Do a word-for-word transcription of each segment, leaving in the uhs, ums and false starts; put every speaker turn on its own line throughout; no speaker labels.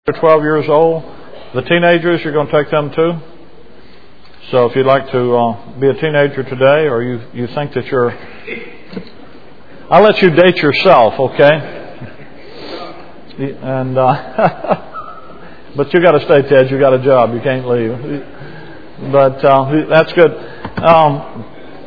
They're twelve years old. The teenagers, you're going to take them too? So if you'd like to uh, be a teenager today, or you, you think that you're... I'll let you date yourself, okay? And uh, but you got to stay, Ted. You got a job. You can't leave. But uh, that's good. Um,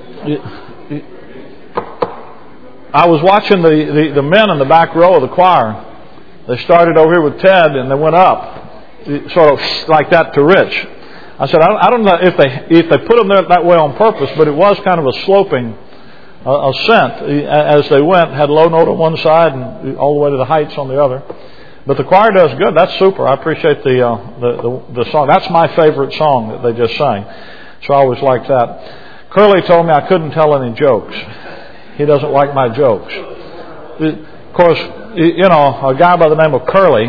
I was watching the, the, the men in the back row of the choir. They started over here with Ted, and they went up, sort of like that to Rich. I said, I don't know if they if they put them there that way on purpose, but it was kind of a sloping uh, ascent as they went. Had low note on one side and all the way to the heights on the other. But the choir does good. That's super. I appreciate the uh, the, the the song. That's my favorite song that they just sang. So I always like that. Curly told me I couldn't tell any jokes. He doesn't like my jokes. Of course, you know, a guy by the name of Curly,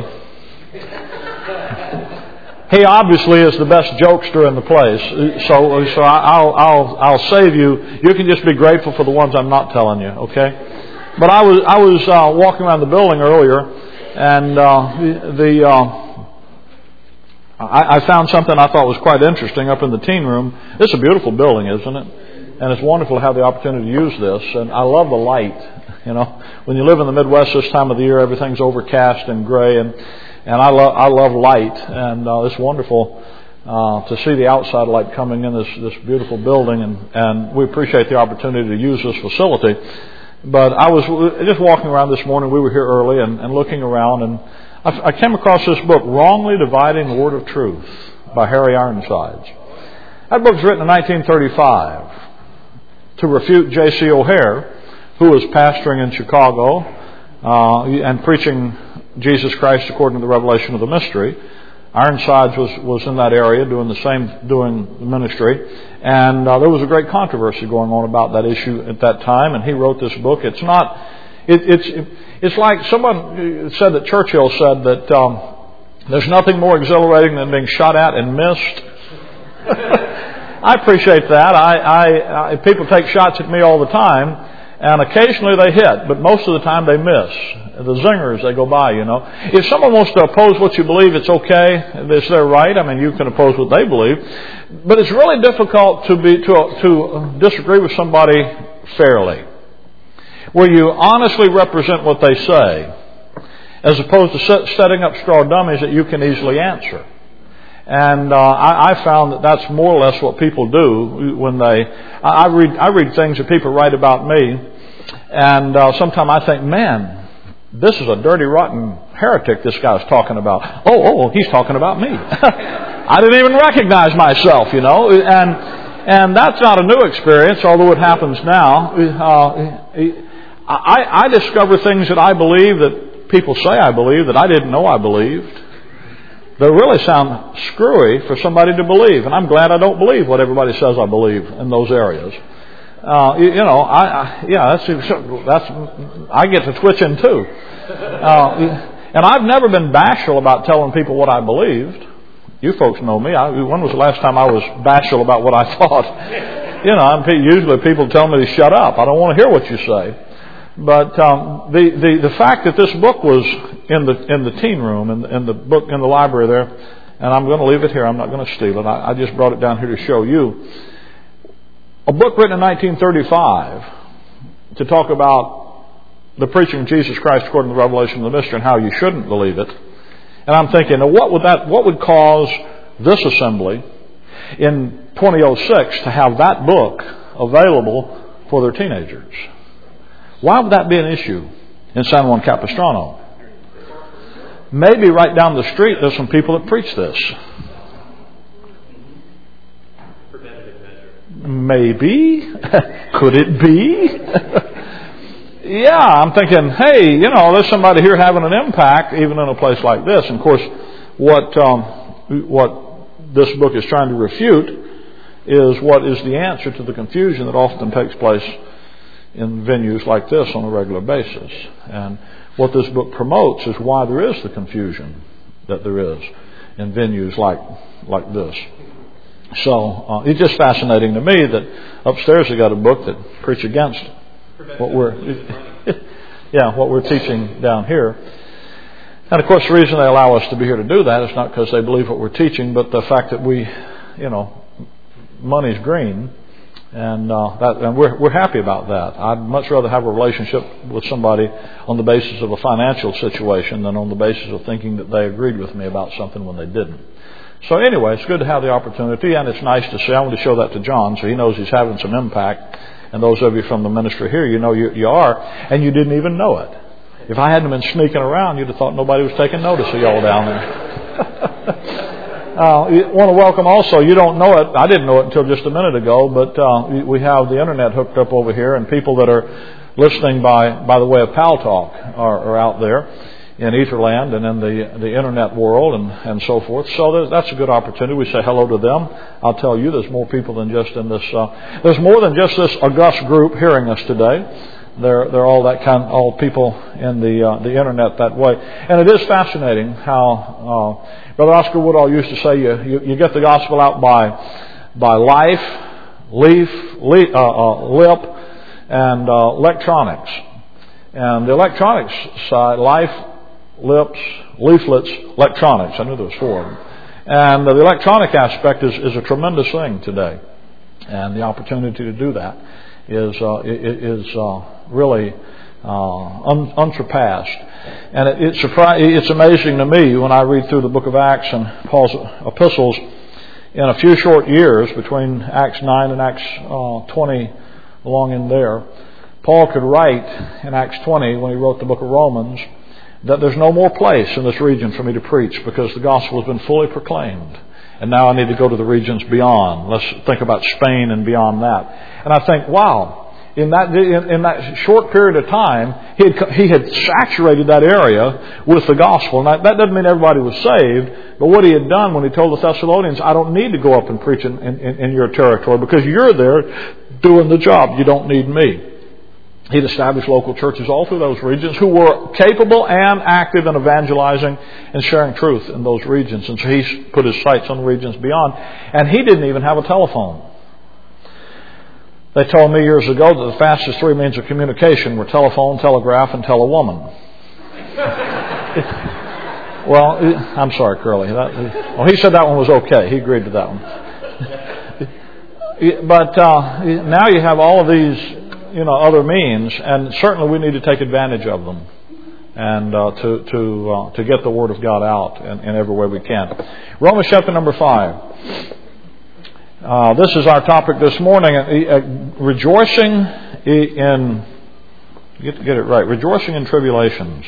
he obviously is the best jokester in the place. So, so I'll, I'll, I'll save you. You can just be grateful for the ones I'm not telling you, okay? But I was, I was uh, walking around the building earlier, and uh, the, the uh, I, I found something I thought was quite interesting up in the teen room. This is a beautiful building, isn't it? And it's wonderful to have the opportunity to use this. And I love the light. You know, when you live in the Midwest this time of the year, everything's overcast and gray, and and I love I love light, and uh, it's wonderful uh, to see the outside light coming in this this beautiful building, and and we appreciate the opportunity to use this facility. But I was just walking around this morning. We were here early and, and looking around, and I, I came across this book, Wrongly Dividing the Word of Truth, by Harry Ironsides. That book's written in nineteen thirty-five to refute J C O'Hare, who was pastoring in Chicago uh, and preaching Jesus Christ according to the revelation of the mystery. Ironsides was, was in that area doing the same, doing the ministry. And uh, there was a great controversy going on about that issue at that time, and he wrote this book. It's not, it, it's it, it's like someone said that Churchill said that um, there's nothing more exhilarating than being shot at and missed. I appreciate that. I, I, I people take shots at me all the time. And occasionally they hit, but most of the time they miss. The zingers, they go by, you know. If someone wants to oppose what you believe, it's okay. It's their right. I mean, you can oppose what they believe. But it's really difficult to be to, to disagree with somebody fairly, where you honestly represent what they say, as opposed to set, setting up straw dummies that you can easily answer. And uh, I, I found that that's more or less what people do when they. I, I read I read things that people write about me, and uh, sometimes I think, man, this is a dirty, rotten heretic this guy's talking about. Oh, oh, he's talking about me. I didn't even recognize myself, you know, and and that's not a new experience, although it happens now. Uh, I, I discover things that I believe that people say I believe that I didn't know I believed. They really sound screwy for somebody to believe, and I'm glad I don't believe what everybody says I believe in those areas. Uh, you, you know, I, I yeah, that's that's I get to twitching too, uh, and I've never been bashful about telling people what I believed. You folks know me. I, when was the last time I was bashful about what I thought? You know, I'm, usually people tell me to shut up. I don't want to hear what you say. But um, the, the the fact that this book was in the in the teen room in, in the book in the library there, and I'm going to leave it here. I'm not going to steal it. I, I just brought it down here to show you a book written in nineteen thirty-five to talk about the preaching of Jesus Christ according to the revelation of the mystery and how you shouldn't believe it. And I'm thinking, now what would that what would cause this assembly in twenty oh six to have that book available for their teenagers? Why would that be an issue in San Juan Capistrano? Maybe right down the street there's some people that preach this. Maybe. Could it be? Yeah, I'm thinking, hey, you know, there's somebody here having an impact even in a place like this. And of course, what um, what this book is trying to refute is what is the answer to the confusion that often takes place in venues like this on a regular basis. And what this book promotes is why there is the confusion that there is in venues like like this. So uh, it's just fascinating to me that upstairs they got a book that preach against what we're yeah what we're teaching down here. And of course, the reason they allow us to be here to do that is not because they believe what we're teaching, but the fact that we, you know, money's green, and uh, that, and we're we're happy about that. I'd much rather have a relationship with somebody on the basis of a financial situation than on the basis of thinking that they agreed with me about something when they didn't. So anyway, it's good to have the opportunity, and it's nice to see. I want to show that to John so he knows he's having some impact. And those of you from the ministry here, you know you, you are, and you didn't even know it. If I hadn't been sneaking around, you'd have thought nobody was taking notice of y'all down there. uh, you want to welcome also, you don't know it, I didn't know it until just a minute ago, but uh, we have the internet hooked up over here, and people that are listening by, by the way of Pal Talk are, are out there in Etherland and in the, the internet world and, and so forth. So that's a good opportunity. We say hello to them. I'll tell you, there's more people than just in this, uh, there's more than just this august group hearing us today. They're, they're all that kind, all people in the, uh, the internet that way. And it is fascinating how, uh, Brother Oscar Woodall used to say you, you, you get the gospel out by, by life, leaf, leaf uh, uh, lip, and, uh, electronics. And the electronics side, life, lips, leaflets, electronics. I knew there was four of them. And uh, the electronic aspect is, is a tremendous thing today. And the opportunity to do that is uh, is uh, really uh, un- unsurpassed. And it, it's, surpri- it's amazing to me when I read through the book of Acts and Paul's epistles, in a few short years, between Acts nine and Acts uh, twenty, along in there, Paul could write in Acts twenty, when he wrote the book of Romans, that there's no more place in this region for me to preach because the gospel has been fully proclaimed. And now I need to go to the regions beyond. Let's think about Spain and beyond that. And I think, wow, in that in, in that short period of time, he had, he had saturated that area with the gospel. Now, that doesn't mean everybody was saved, but what he had done when he told the Thessalonians, I don't need to go up and preach in, in, in your territory because you're there doing the job. You don't need me. He'd established local churches all through those regions who were capable and active in evangelizing and sharing truth in those regions. And so he put his sights on the regions beyond. And he didn't even have a telephone. They told me years ago that the fastest three means of communication were telephone, telegraph, and telewoman. Well, I'm sorry, Curly. That, well, he said that one was okay. He agreed to that one. But uh, now you have all of these, you know, other means, and certainly we need to take advantage of them, and uh, to to uh, to get the Word of God out in, in every way we can. Romans chapter number five. Uh, this is our topic this morning: uh, rejoicing in get get it right. Rejoicing in tribulations,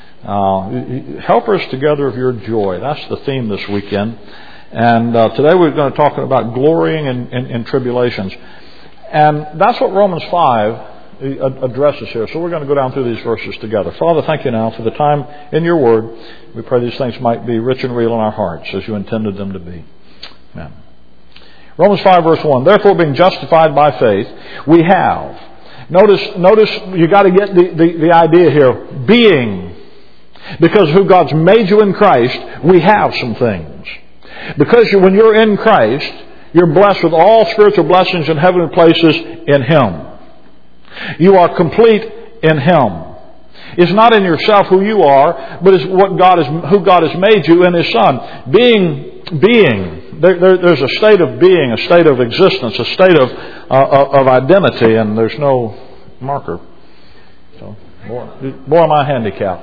uh, helpers together of your joy. That's the theme this weekend, and uh, today we're going to talk about glorying in, in, in tribulations. And that's what Romans five addresses here. So we're going to go down through these verses together. Father, thank you now for the time in your word. We pray these things might be rich and real in our hearts as you intended them to be. Amen. Romans five verse one. Therefore, being justified by faith, we have. Notice, notice you got to get the, the, the idea here. Being. Because who God's made you in Christ, we have some things. Because you, when you're in Christ, you're blessed with all spiritual blessings in heavenly places in Him. You are complete in Him. It's not in yourself who you are, but it's what God is, who God has made you in His Son. Being, being. There, there, there's a state of being, a state of existence, a state of uh, of identity, and there's no marker. So, boy, boy am I handicapped.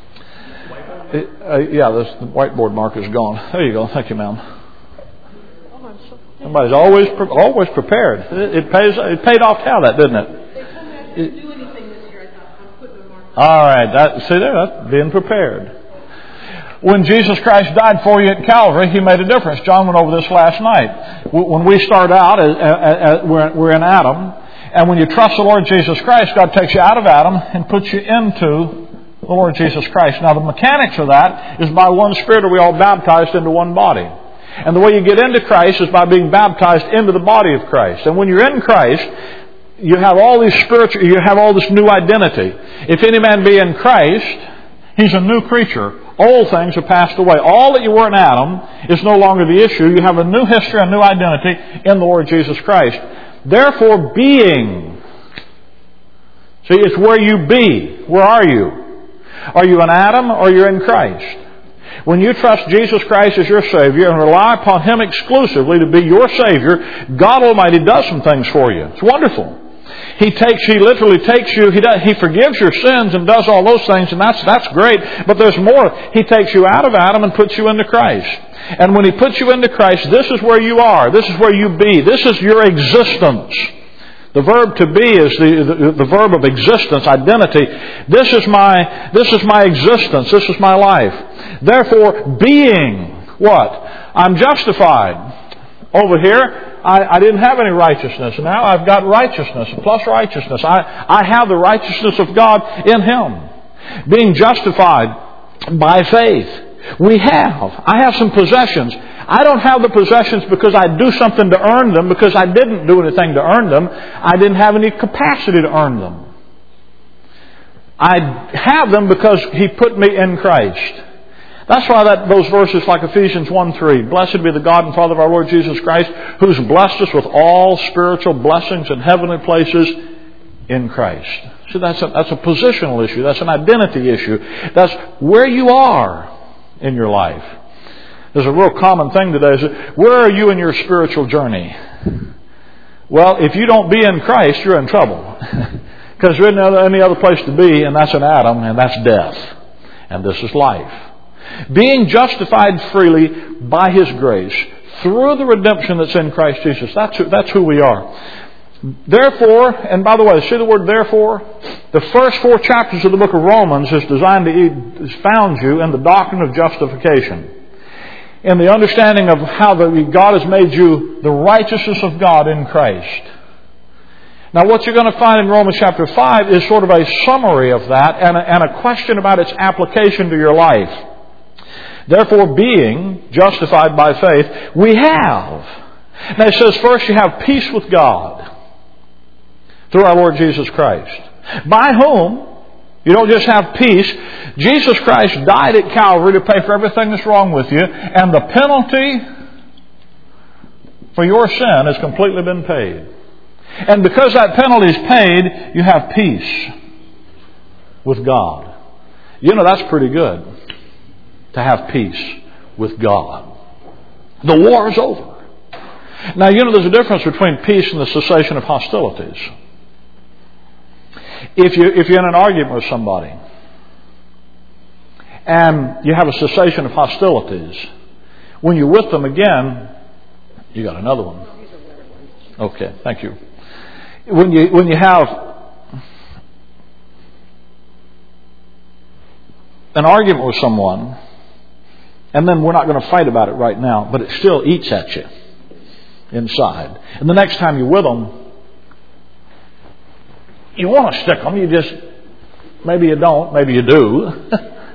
It, uh, yeah, this, the whiteboard marker is gone. There you go. Thank you, ma'am. Somebody's always always prepared. It, it pays. It paid off how that, didn't it?
They told me I didn't do anything this year. I thought I'm putting a mark.
All right. That, see there, that's being prepared. When Jesus Christ died for you at Calvary, He made a difference. John went over this last night. When we start out, as, as, as we're, we're in Adam, and when you trust the Lord Jesus Christ, God takes you out of Adam and puts you into the Lord Jesus Christ. Now, the mechanics of that is by one Spirit are we all baptized into one body. And the way you get into Christ is by being baptized into the body of Christ. And when you're in Christ, you have all these spiritual, you have all this new identity. If any man be in Christ, he's a new creature. Old things have passed away. All that you were in Adam is no longer the issue. You have a new history, a new identity in the Lord Jesus Christ. Therefore, being. See, it's where you be. Where are you? Are you an Adam or you're in Christ? When you trust Jesus Christ as your Savior and rely upon Him exclusively to be your Savior, God Almighty does some things for you. It's wonderful. He takes, He literally takes you, He does, He forgives your sins and does all those things, and that's, that's great. But there's more. He takes you out of Adam and puts you into Christ. And when He puts you into Christ, this is where you are. This is where you be. This is your existence. The verb to be is the, the, the verb of existence, identity. This is my, this is my existence. This is my life. Therefore, being what? I'm justified. Over here, I, I didn't have any righteousness. Now I've got righteousness plus righteousness. I, I have the righteousness of God in Him. Being justified by faith. We have. I have some possessions. I don't have the possessions because I do something to earn them, because I didn't do anything to earn them. I didn't have any capacity to earn them. I have them because He put me in Christ. That's why that, those verses like Ephesians one three, blessed be the God and Father of our Lord Jesus Christ, who's blessed us with all spiritual blessings in heavenly places in Christ. So that's a, that's a positional issue. That's an identity issue. That's where you are in your life. There's a real common thing today. Is where are you in your spiritual journey? Well, if you don't be in Christ, you're in trouble. Because there isn't any other place to be, and that's an Adam, and that's death. And this is life. Being justified freely by His grace through the redemption that's in Christ Jesus. That's who, that's who we are. Therefore, and by the way, see the word therefore? The first four chapters of the book of Romans is designed to found you in the doctrine of justification. In the understanding of how the, God has made you the righteousness of God in Christ. Now what you're going to find in Romans chapter five is sort of a summary of that and a, and a question about its application to your life. Therefore, being justified by faith, we have. Now it says first you have peace with God through our Lord Jesus Christ. By whom you don't just have peace. Jesus Christ died at Calvary to pay for everything that's wrong with you. And the penalty for your sin has completely been paid. And because that penalty is paid, you have peace with God. You know, that's pretty good. To have peace with God. The war is over. Now, you know, there's a difference between peace and the cessation of hostilities. If you, if you're in an argument with somebody and you have a cessation of hostilities, when you're with them again, you got another one. Okay, thank you. When you, when you have an argument with someone, and then we're not going to fight about it right now, but it still eats at you inside. And the next time you're with them, you want to stick them. You just, maybe you don't, maybe you do.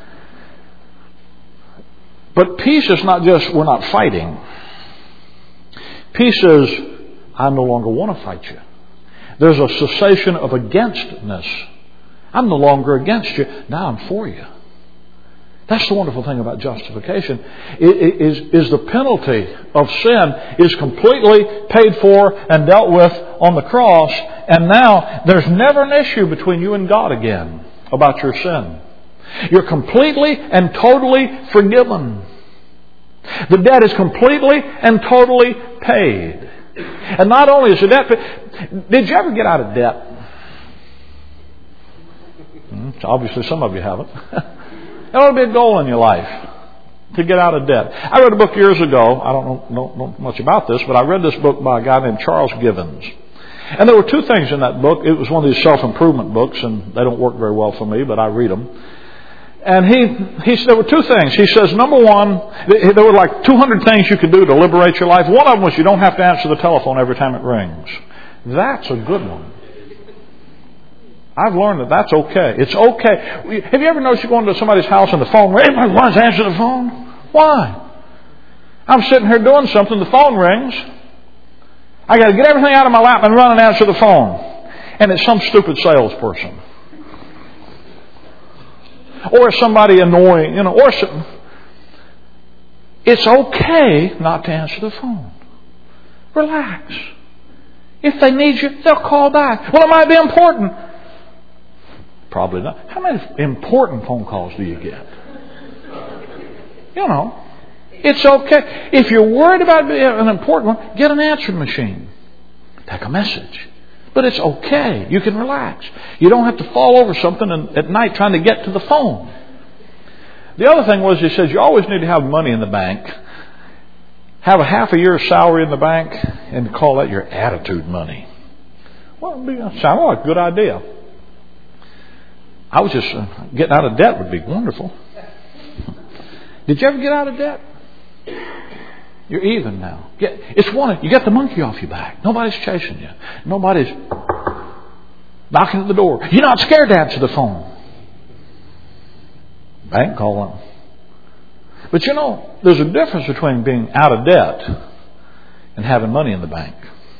But peace is not just, we're not fighting. Peace is, I no longer want to fight you. There's a cessation of againstness. I'm no longer against you. Now I'm for you. That's the wonderful thing about justification. It is, is the penalty of sin is completely paid for and dealt with on the cross. And now there's never an issue between you and God again about your sin. You're completely and totally forgiven. The debt is completely and totally paid. And not only is the debt paid, did you ever get out of debt? Obviously some of you haven't. That ought to be a goal in your life, to get out of debt. I read a book years ago. I don't know, know, know much about this, but I read this book by a guy named Charles Givens. And there were two things in that book. It was one of these self-improvement books, and they don't work very well for me, but I read them. And he, he said there were two things. He says, number one, there were like two hundred things you could do to liberate your life. One of them was you don't have to answer the telephone every time it rings. That's a good one. I've learned that that's okay. It's okay. Have you ever noticed you go into somebody's house and the phone rings? Everybody wants to answer the phone. Why? I'm sitting here doing something. The phone rings. I got to get everything out of my lap and run and answer the phone. And it's some stupid salesperson. Or somebody annoying, you know, or some, it's okay not to answer the phone. Relax. If they need you, they'll call back. Well, it might be important. Probably not. How many important phone calls do you get? You know, it's okay. If you're worried about an important one, get an answering machine. Take a message. But it's okay. You can relax. You don't have to fall over something at night trying to get to the phone. The other thing was, he says, you always need to have money in the bank. Have a half a year's salary in the bank and call that your attitude money. Well, it sounded like a good idea. I was just, uh, getting out of debt would be wonderful. Did you ever get out of debt? You're even now. Get, it's one. You get the monkey off your back. Nobody's chasing you. Nobody's knocking at the door. You're not scared to answer the phone. Bank calling. But you know, there's a difference between being out of debt and having money in the bank.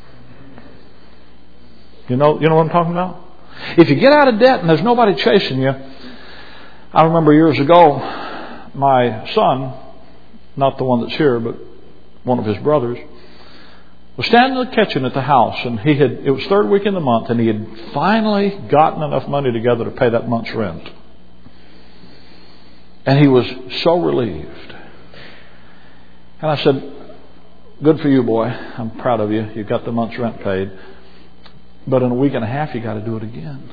You know, you know what I'm talking about? If you get out of debt and there's nobody chasing you, I remember years ago, my son, not the one that's here, but one of his brothers, was standing in the kitchen at the house, and he had, it was third week in the month, and he had finally gotten enough money together to pay that month's rent. And he was so relieved. And I said, good for you, boy. I'm proud of you. You got the month's rent paid. But in a week and a half, you got to do it again.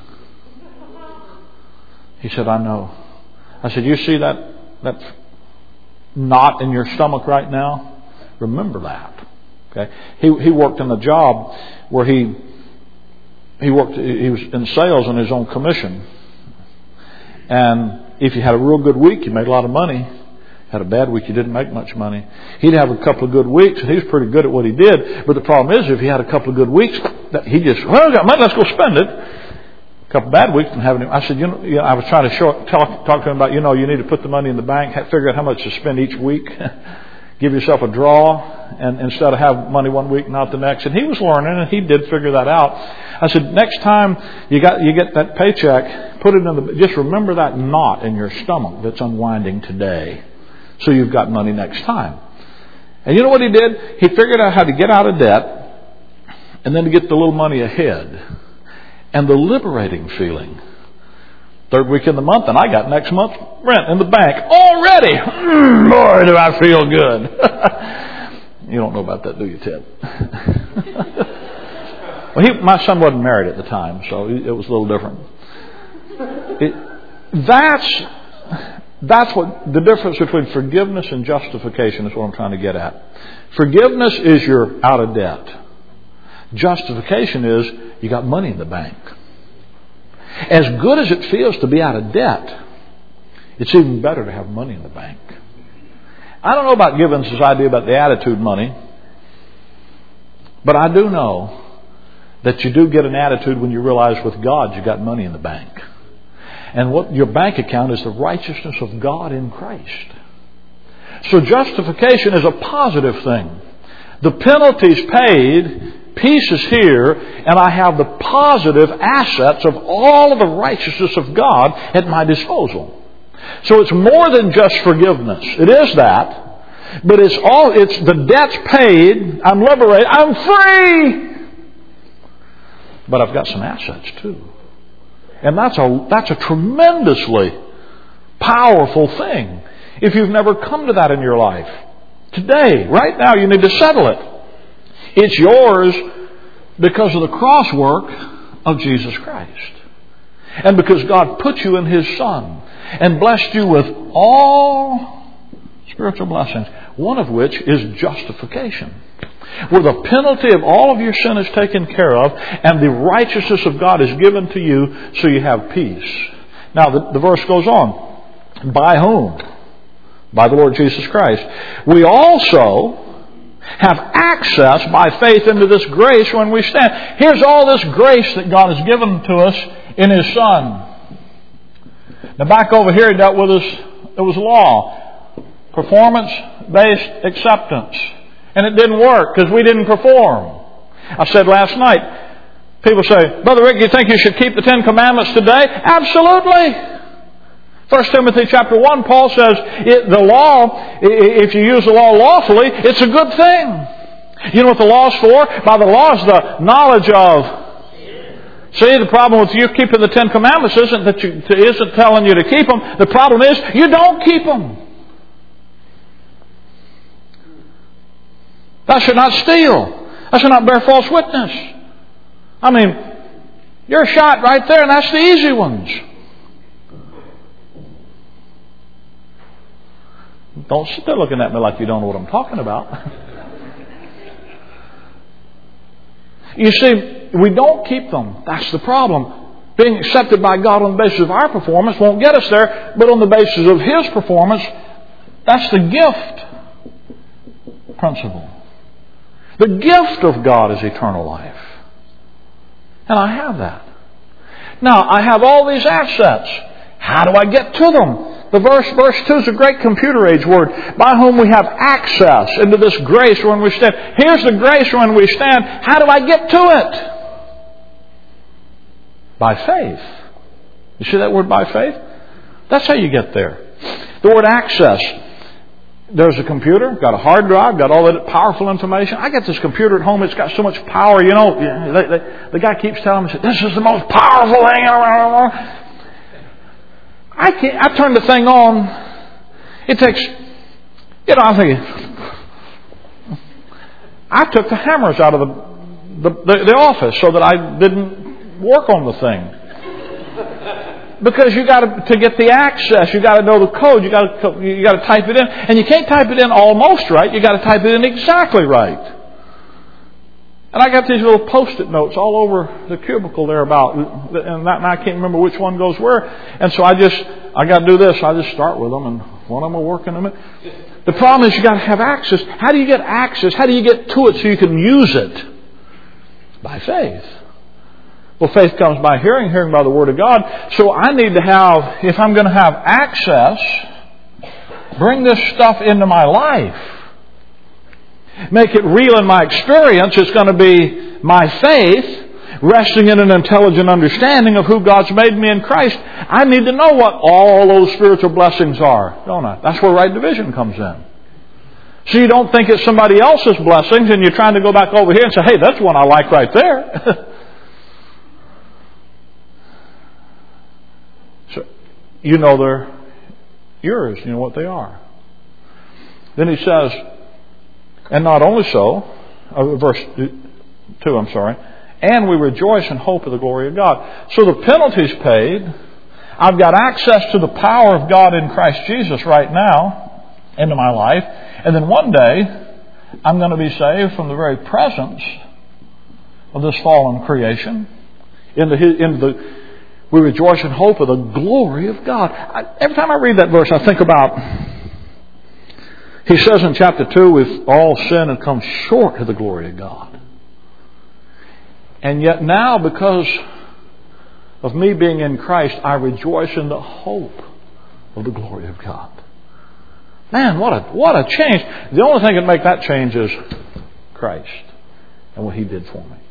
He said, I know. I said, you see that, that knot in your stomach right now? Remember that. Okay. He he worked in a job where he he worked he was in sales on his own commission. And if you had a real good week, you made a lot of money. Had a bad week, you didn't make much money. He'd have a couple of good weeks, and he was pretty good at what he did. But the problem is, if he had a couple of good weeks, that he just, well, I got money, let's go spend it. A couple of bad weeks, and having him. I said, you know, you know, I was trying to show, talk, talk to him about, you know, you need to put the money in the bank, figure out how much to spend each week, give yourself a draw, and instead of have money one week, not the next. And he was learning, and he did figure that out. I said, next time you got you get that paycheck, put it in the, just remember that knot in your stomach that's unwinding today. So you've got money next time. And you know what he did? He figured out how to get out of debt and then to get the little money ahead. And the liberating feeling. Third week in the month, and I got next month's rent in the bank already. Mm, boy, do I feel good. You don't know about that, do you, Ted? Well, he, my son wasn't married at the time, so it was a little different. It, that's... That's what the difference between forgiveness and justification is what I'm trying to get at. Forgiveness is you're out of debt. Justification is you got money in the bank. As good as it feels to be out of debt, it's even better to have money in the bank. I don't know about Gibbons' idea about the attitude money, but I do know that you do get an attitude when you realize with God you got money in the bank. And what your bank account is the righteousness of God in Christ. So justification is a positive thing. The penalty's paid, peace is here, and I have the positive assets of all of the righteousness of God at my disposal. So it's more than just forgiveness. It is that. But it's all, it's the debt's paid, I'm liberated, I'm free! But I've got some assets too. And that's a that's a tremendously powerful thing. If you've never come to that in your life, today, right now, you need to settle it. It's yours because of the cross work of Jesus Christ. And because God put you in His Son and blessed you with all spiritual blessings, one of which is justification. Where the penalty of all of your sin is taken care of and the righteousness of God is given to you so you have peace. Now the, the verse goes on. By whom? By the Lord Jesus Christ. We also have access by faith into this grace when we stand. Here's all this grace that God has given to us in His Son. Now back over here He dealt with us, it was law. Performance-based acceptance. And it didn't work because we didn't perform. I said last night, people say, Brother Rick, do you think you should keep the Ten Commandments today? Absolutely. First Timothy chapter one, Paul says, it, the law, if you use the law lawfully, it's a good thing. You know what the law is for? By the law is the knowledge of See, the problem with you keeping the Ten Commandments isn't that you isn't telling you to keep them. The problem is you don't keep them. Thou shalt not steal. Thou shalt not bear false witness. I mean, you're shot right there, and that's the easy ones. Don't sit there looking at me like you don't know what I'm talking about. You see, we don't keep them. That's the problem. Being accepted by God on the basis of our performance won't get us there, but on the basis of His performance, that's the gift principle. The gift of God is eternal life. And I have that. Now, I have all these assets. How do I get to them? The verse, verse two is a great computer age word. By whom we have access into this grace when we stand. Here's the grace when we stand. How do I get to it? By faith. You see that word by faith? That's how you get there. The word access. There's a computer, got a hard drive, got all that powerful information. I got this computer at home, it's got so much power, you know. They, they, the guy keeps telling me, this is the most powerful thing. I can't, I turn the thing on. It takes, you know, I'm thinking, I took the hammers out of the, the, the, the office so that I didn't work on the thing. Because you got to to get the access, you got to know the code, you got to you got to type it in, and you can't type it in almost right. You got to type it in exactly right. And I got these little post-it notes all over the cubicle there about, and, that, and I can't remember which one goes where. And so I just I got to do this. I just start with them, and one of them will work in a minute. The problem is you got to have access. How do you get access? How do you get to it so you can use it? By faith. Well, faith comes by hearing, hearing by the Word of God. So I need to have, if I'm going to have access, bring this stuff into my life. Make it real in my experience. It's going to be my faith, resting in an intelligent understanding of who God's made me in Christ. I need to know what all those spiritual blessings are, don't I? That's where right division comes in. So you don't think it's somebody else's blessings and you're trying to go back over here and say, hey, that's one I like right there. So you know they're yours. You know what they are. Then he says, and not only so, uh, verse two, I'm sorry, and we rejoice in hope of the glory of God. So the penalty's paid. I've got access to the power of God in Christ Jesus right now into my life. And then one day, I'm going to be saved from the very presence of this fallen creation. Into, his, into the, we rejoice in hope of the glory of God. I, every time I read that verse, I think about, he says in chapter two, we've all sinned and come short of the glory of God. And yet now, because of me being in Christ, I rejoice in the hope of the glory of God. Man, what a what a change. The only thing that can make that change is Christ and what He did for me.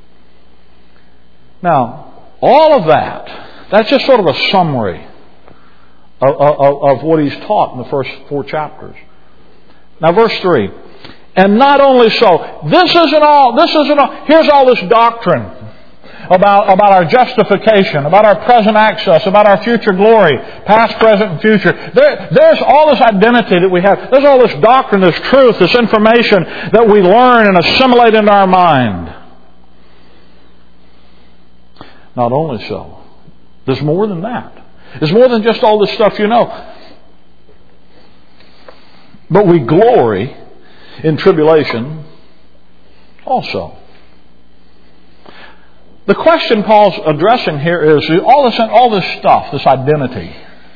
Now, all of that, that's just sort of a summary of, of, of what He's taught in the first four chapters. Now, verse three. And not only so, this isn't all, this isn't all, here's all this doctrine about, about our justification, about our present access, about our future glory, past, present, and future. There, there's all this identity that we have. There's all this doctrine, this truth, this information that we learn and assimilate into our mind. Not only so, there's more than that. There's more than just all this stuff you know. But we glory in tribulation also. The question Paul's addressing here is all this, all this stuff, this identity.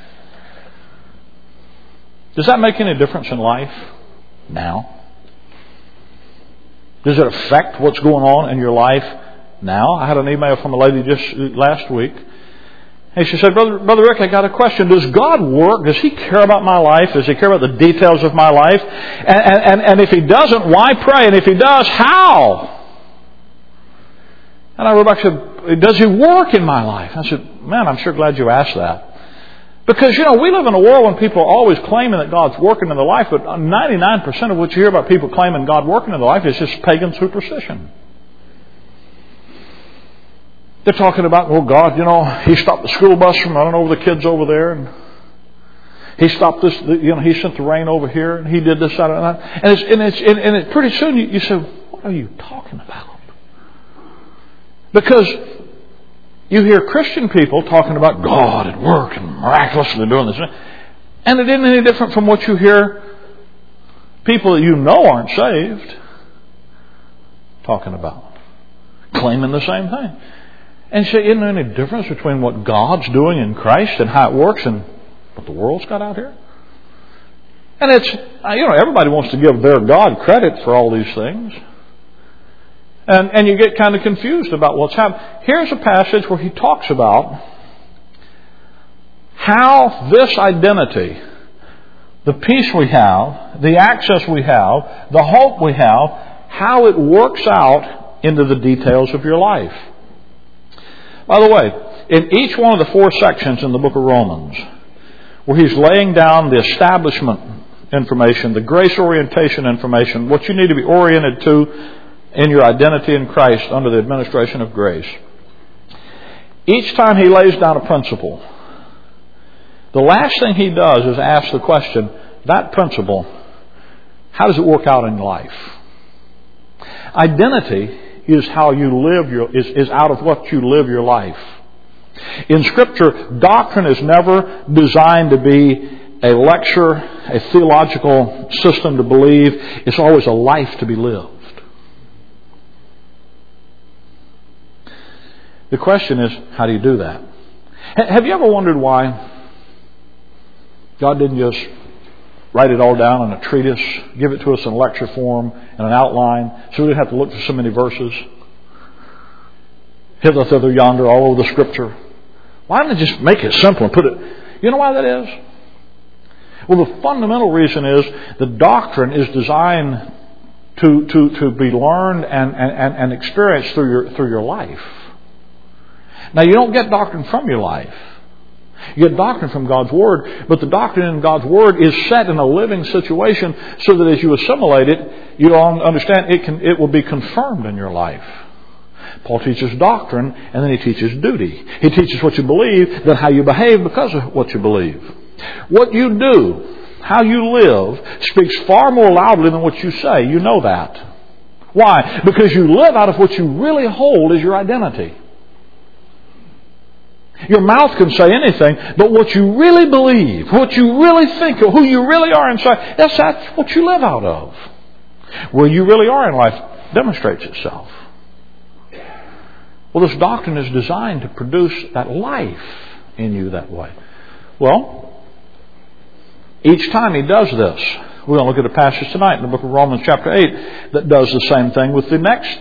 Does that make any difference in life now? Does it affect what's going on in your life now? I had an email from a lady just last week. And she said, Brother, Brother Rick, I got a question. Does God work? Does He care about my life? Does He care about the details of my life? And, and, and if He doesn't, why pray? And if He does, how? And I wrote back and said, does He work in my life? I said, man, I'm sure glad you asked that. Because, you know, we live in a world when people are always claiming that God's working in their life, but ninety-nine percent of what you hear about people claiming God working in their life is just pagan superstition. They're talking about, oh God, you know, He stopped the school bus from running over the kids over there, and He stopped this, you know, He sent the rain over here, and He did this, that, and that. And it's, and it's, and, and it, pretty soon you, you say, what are you talking about? Because you hear Christian people talking about God at work and miraculously doing this. And it isn't any different from what you hear people that you know aren't saved talking about. Claiming the same thing. And say, isn't there any difference between what God's doing in Christ and how it works and what the world's got out here? And it's, you know, everybody wants to give their God credit for all these things. And, and you get kind of confused about what's happening. Here's a passage where he talks about how this identity, the peace we have, the access we have, the hope we have, how it works out into the details of your life. By the way, in each one of the four sections in the book of Romans, where he's laying down the establishment information, the grace orientation information, what you need to be oriented to in your identity in Christ under the administration of grace. Each time he lays down a principle, the last thing he does is ask the question, that principle, how does it work out in life? Identity is how you live your, is, is out of what you live your life. In Scripture, doctrine is never designed to be a lecture, a theological system to believe. It's always a life to be lived. The question is, how do you do that? Have you ever wondered why God didn't just write it all down in a treatise, give it to us in lecture form and an outline, so we didn't have to look for so many verses? Hither, thither, yonder, all over the Scripture. Why didn't they just make it simple and put it... You know why that is? Well, the fundamental reason is the doctrine is designed to, to, to be learned and, and, and experienced through your, through your life. Now, you don't get doctrine from your life. You get doctrine from God's Word, but the doctrine in God's Word is set in a living situation so that as you assimilate it, you understand it can it will be confirmed in your life. Paul teaches doctrine, and then he teaches duty. He teaches what you believe, then how you behave because of what you believe. What you do, how you live, speaks far more loudly than what you say. You know that. Why? Because you live out of what you really hold as your identity. Your mouth can say anything, but what you really believe, what you really think, or who you really are inside, that's, that's what you live out of. Where you really are in life demonstrates itself. Well, this doctrine is designed to produce that life in you that way. Well, each time he does this, we're going to look at a passage tonight in the book of Romans chapter eight that does the same thing with the next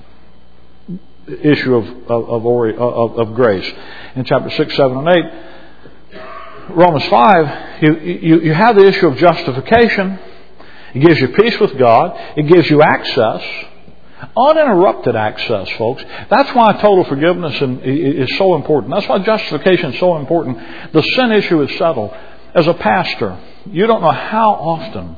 issue of of, of, of, of grace. In chapter six, seven, and eight, Romans five, you, you, you have the issue of justification. It gives you peace with God. It gives you access. Uninterrupted access, folks. That's why total forgiveness is so important. That's why justification is so important. The sin issue is settled. As a pastor, you don't know how often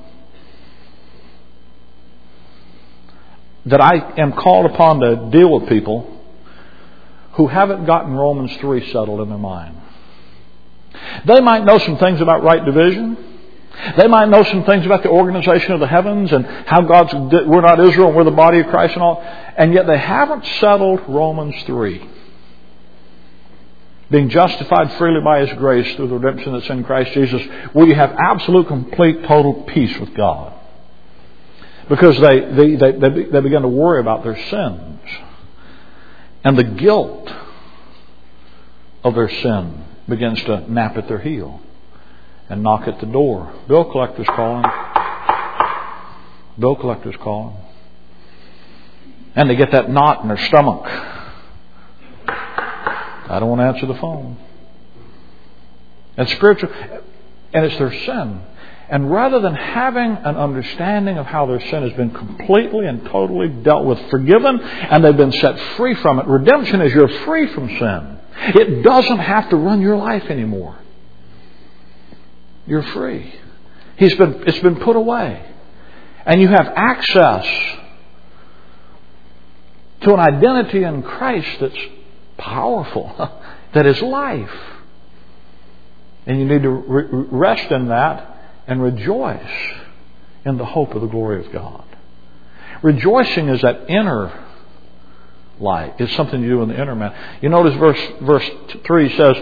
that I am called upon to deal with people who haven't gotten Romans three settled in their mind. They might know some things about right division. They might know some things about the organization of the heavens and how God's, we're not Israel and we're the body of Christ and all. And yet they haven't settled Romans three. Being justified freely by His grace through the redemption that's in Christ Jesus, where you have absolute, complete, total peace with God. Because they, they, they, they, they begin to worry about their sins. And the guilt of their sin begins to nap at their heel and knock at the door. Bill collector's calling. Bill collector's calling. And they get that knot in their stomach. I don't want to answer the phone. And spiritual, and it's their sin. And rather than having an understanding of how their sin has been completely and totally dealt with, forgiven, and they've been set free from it. Redemption is you're free from sin. It doesn't have to run your life anymore. You're free. He's been, it's been put away. And you have access to an identity in Christ that's powerful, that is life. And you need to re- rest in that and rejoice in the hope of the glory of God. Rejoicing is that inner light. It's something you do in the inner man. You notice verse verse three says,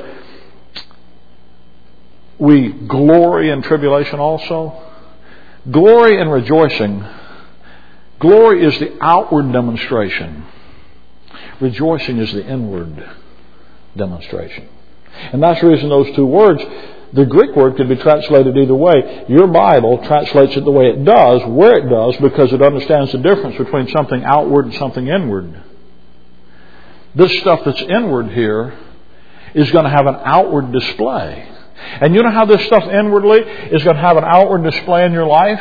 we glory in tribulation also. Glory and rejoicing. Glory is the outward demonstration. Rejoicing is the inward demonstration. And that's the reason those two words, the Greek word could be translated either way. Your Bible translates it the way it does, where it does, because it understands the difference between something outward and something inward. This stuff that's inward here is going to have an outward display. And you know how this stuff inwardly is going to have an outward display in your life?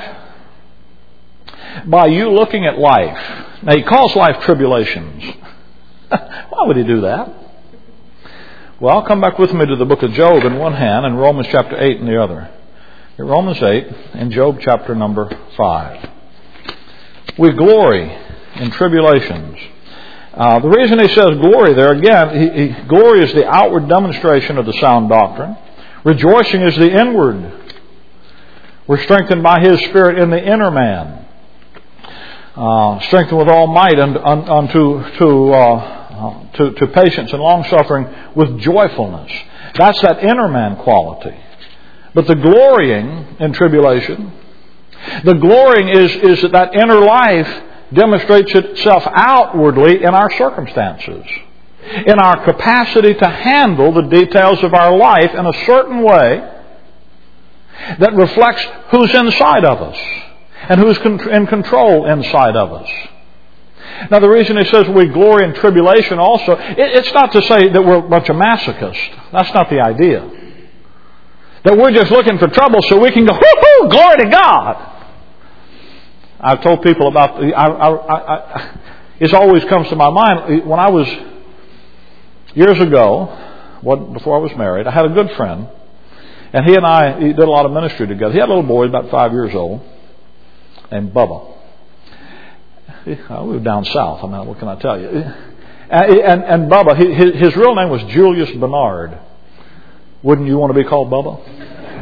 By you looking at life. Now, he calls life tribulations. Why would he do that? Well, come back with me to the book of Job in one hand and Romans chapter eight in the other. In Romans eight and Job chapter number five. We glory in tribulations. Uh, the reason he says glory there, again, he, he, glory is the outward demonstration of the sound doctrine. Rejoicing is the inward. We're strengthened by His Spirit in the inner man. Uh, strengthened with all might and un, unto to, uh, to to patience and long suffering with joyfulness. That's that inner man quality. But the glorying in tribulation, the glorying is is that that inner life demonstrates itself outwardly in our circumstances, in our capacity to handle the details of our life in a certain way that reflects who's inside of us and who's in control inside of us. Now, the reason he says we glory in tribulation also, it's not to say that we're a bunch of masochists. That's not the idea. That we're just looking for trouble so we can go, whoo-hoo, glory to God. I've told people about, the, I, I, I, it always comes to my mind, when I was, years ago, what, before I was married, I had a good friend, and he and I he did a lot of ministry together. He had a little boy about five years old, named Bubba. We were down south, I mean, what can I tell you? And, and, and Bubba, his, his real name was Julius Bernard. Wouldn't you want to be called Bubba?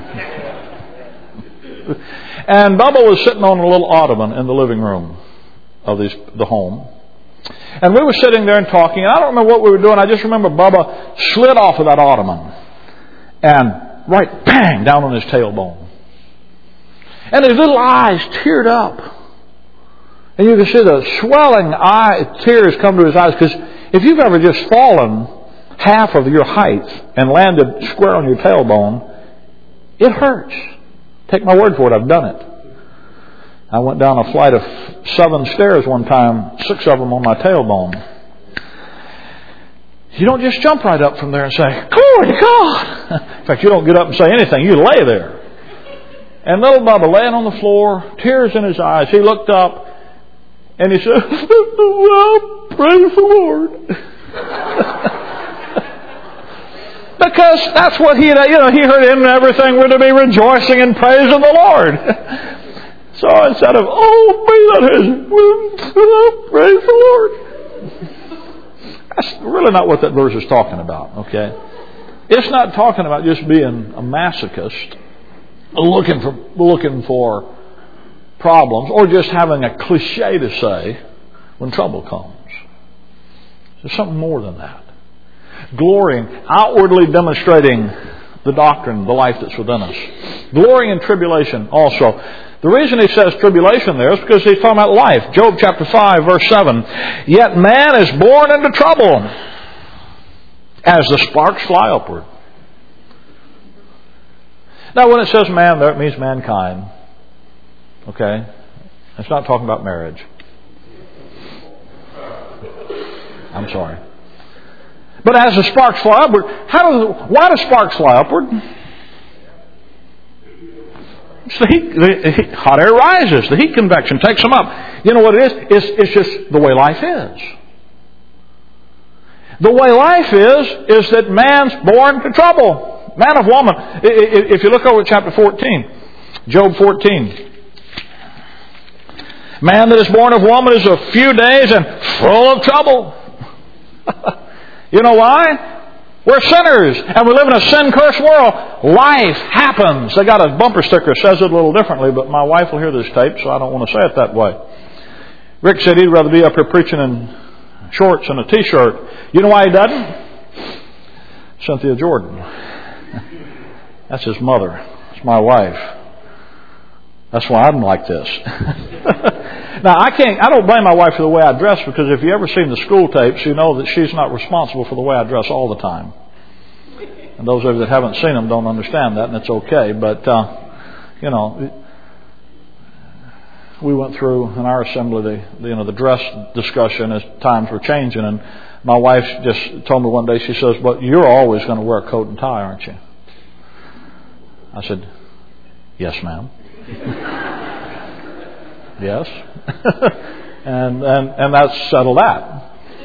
And Bubba was sitting on a little ottoman in the living room of these, the home. And we were sitting there and talking, and I don't remember what we were doing. I just remember Bubba slid off of that ottoman and right bang down on his tailbone. And his little eyes teared up. And you can see the swelling eye, tears come to his eyes, because if you've ever just fallen half of your height and landed square on your tailbone, it hurts. Take my word for it, I've done it. I went down a flight of seven stairs one time, six of them on my tailbone. You don't just jump right up from there and say, glory to God. In fact, you don't get up and say anything. You lay there. And little Bubba laying on the floor, tears in his eyes. He looked up and he said, well, praise the Lord. Because that's what he, you know, he heard him and everything. We're to be rejoicing and praising the Lord. So instead of, oh, be that his, praise the Lord. That's really not what that verse is talking about, okay? It's not talking about just being a masochist, looking for, looking for problems, or just having a cliche to say when trouble comes. There's something more than that. Glorying, outwardly demonstrating the doctrine, the life that's within us. Glorying in tribulation also. The reason he says tribulation there is because he's talking about life. Job chapter five, verse seven. Yet man is born into trouble as the sparks fly upward. Now, when it says man there, it means mankind. Okay? It's not talking about marriage. I'm sorry. But as the sparks fly upward, how does, why do sparks fly upward? It's the heat, the heat, hot air rises. The heat convection takes them up. You know what it is? It's, it's just the way life is. The way life is, is that man's born to trouble. Man of woman. If you look over at chapter fourteen, Job fourteen. Man that is born of woman is a few days and full of trouble. You know why? We're sinners, and we live in a sin-cursed world. Life happens. They got a bumper sticker that says it a little differently, but my wife will hear this tape, so I don't want to say it that way. Rick said he'd rather be up here preaching in shorts and a T-shirt. You know why he doesn't? Cynthia Jordan. That's his mother. It's my wife. That's why I'm like this. Now, I can't. I don't blame my wife for the way I dress, because if you ever seen the school tapes, you know that she's not responsible for the way I dress all the time. And those of you that haven't seen them don't understand that, and it's okay. But uh, you know, we went through in our assembly the, the you know the dress discussion as times were changing, and my wife just told me one day. She says, "But you're always going to wear a coat and tie, aren't you?" I said, "Yes, ma'am." Yes. and, and and that's settled that.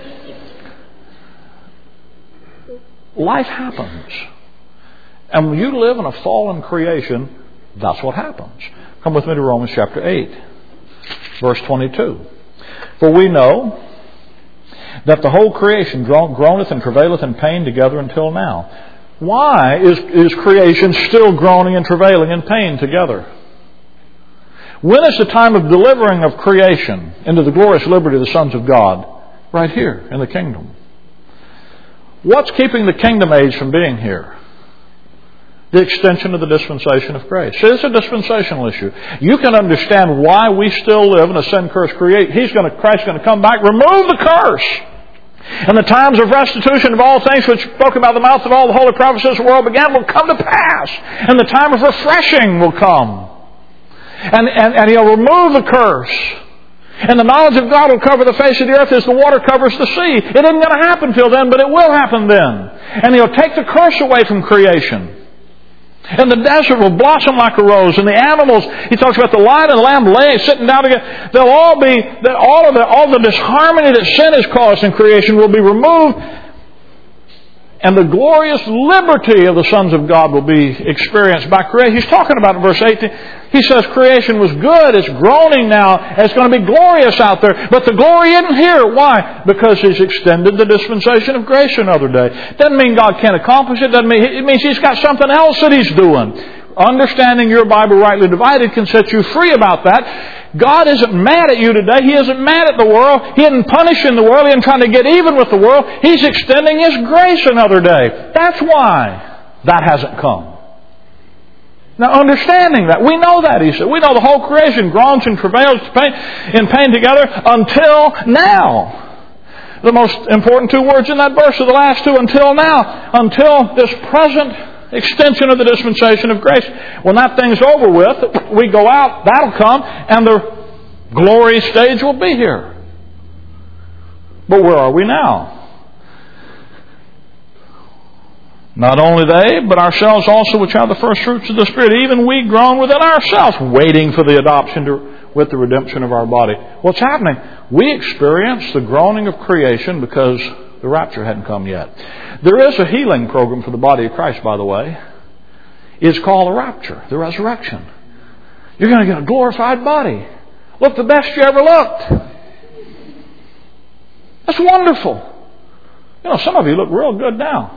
Life happens. And when you live in a fallen creation, that's what happens. Come with me to Romans chapter eight, verse twenty-two. For we know that the whole creation groaneth and travaileth in pain together until now. Why is, is creation still groaning and travailing in pain together? When is the time of delivering of creation into the glorious liberty of the sons of God? Right here in the kingdom. What's keeping the kingdom age from being here? The extension of the dispensation of grace. See, it's a dispensational issue. You can understand why we still live in a sin-cursed creation. He's going to, Christ's going to come back, remove the curse. And the times of restitution of all things which spoken by the mouth of all the holy prophets since the world began will come to pass. And the time of refreshing will come. And, and, and He'll remove the curse. And the knowledge of God will cover the face of the earth as the water covers the sea. It isn't going to happen till then, but it will happen then. And He'll take the curse away from creation. And the desert will blossom like a rose. And the animals, He talks about the lion and the lamb laying, sitting down together. They'll all be, all of the, all the disharmony that sin has caused in creation will be removed. And the glorious liberty of the sons of God will be experienced by creation. He's talking about in verse eighteen. He says creation was good. It's groaning now. And it's going to be glorious out there. But the glory isn't here. Why? Because He's extended the dispensation of grace another day. Doesn't mean God can't accomplish it. Doesn't mean, it means He's got something else that He's doing. Understanding your Bible rightly divided can set you free about that. God isn't mad at you today. He isn't mad at the world. He isn't punishing the world. He isn't trying to get even with the world. He's extending His grace another day. That's why that hasn't come. Now, understanding that, we know that, he said. We know the whole creation groans and travails in pain together until now. The most important two words in that verse are the last two, until now. Until this present extension of the dispensation of grace. When that thing's over with, we go out, that'll come, and the glory stage will be here. But where are we now? Not only they, but ourselves also, which have the first fruits of the Spirit, even we groan within ourselves, waiting for the adoption to, with the redemption of our body. What's happening? We experience the groaning of creation because the rapture hadn't come yet. There is a healing program for the body of Christ, by the way. It's called the rapture, the resurrection. You're going to get a glorified body. Look the best you ever looked. That's wonderful. You know, some of you look real good now.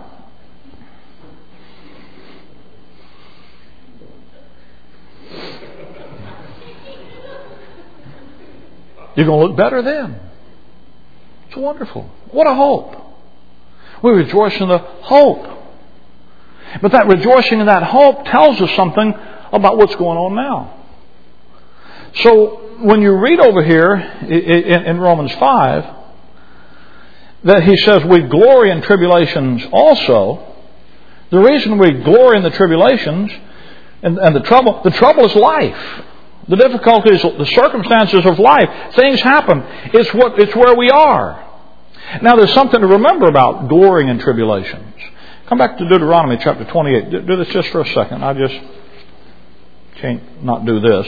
You're going to look better then. It's wonderful. What a hope. We rejoice in the hope. But that rejoicing in that hope tells us something about what's going on now. So when you read over here in Romans five, that he says we glory in tribulations also. The reason we glory in the tribulations and, and the trouble, the trouble is life. The difficulties, the circumstances of life. Things happen. It's what, it's where we are. Now there's something to remember about glorying in tribulations. Come back to Deuteronomy chapter twenty-eight. Do this just for a second. I just can't not do this.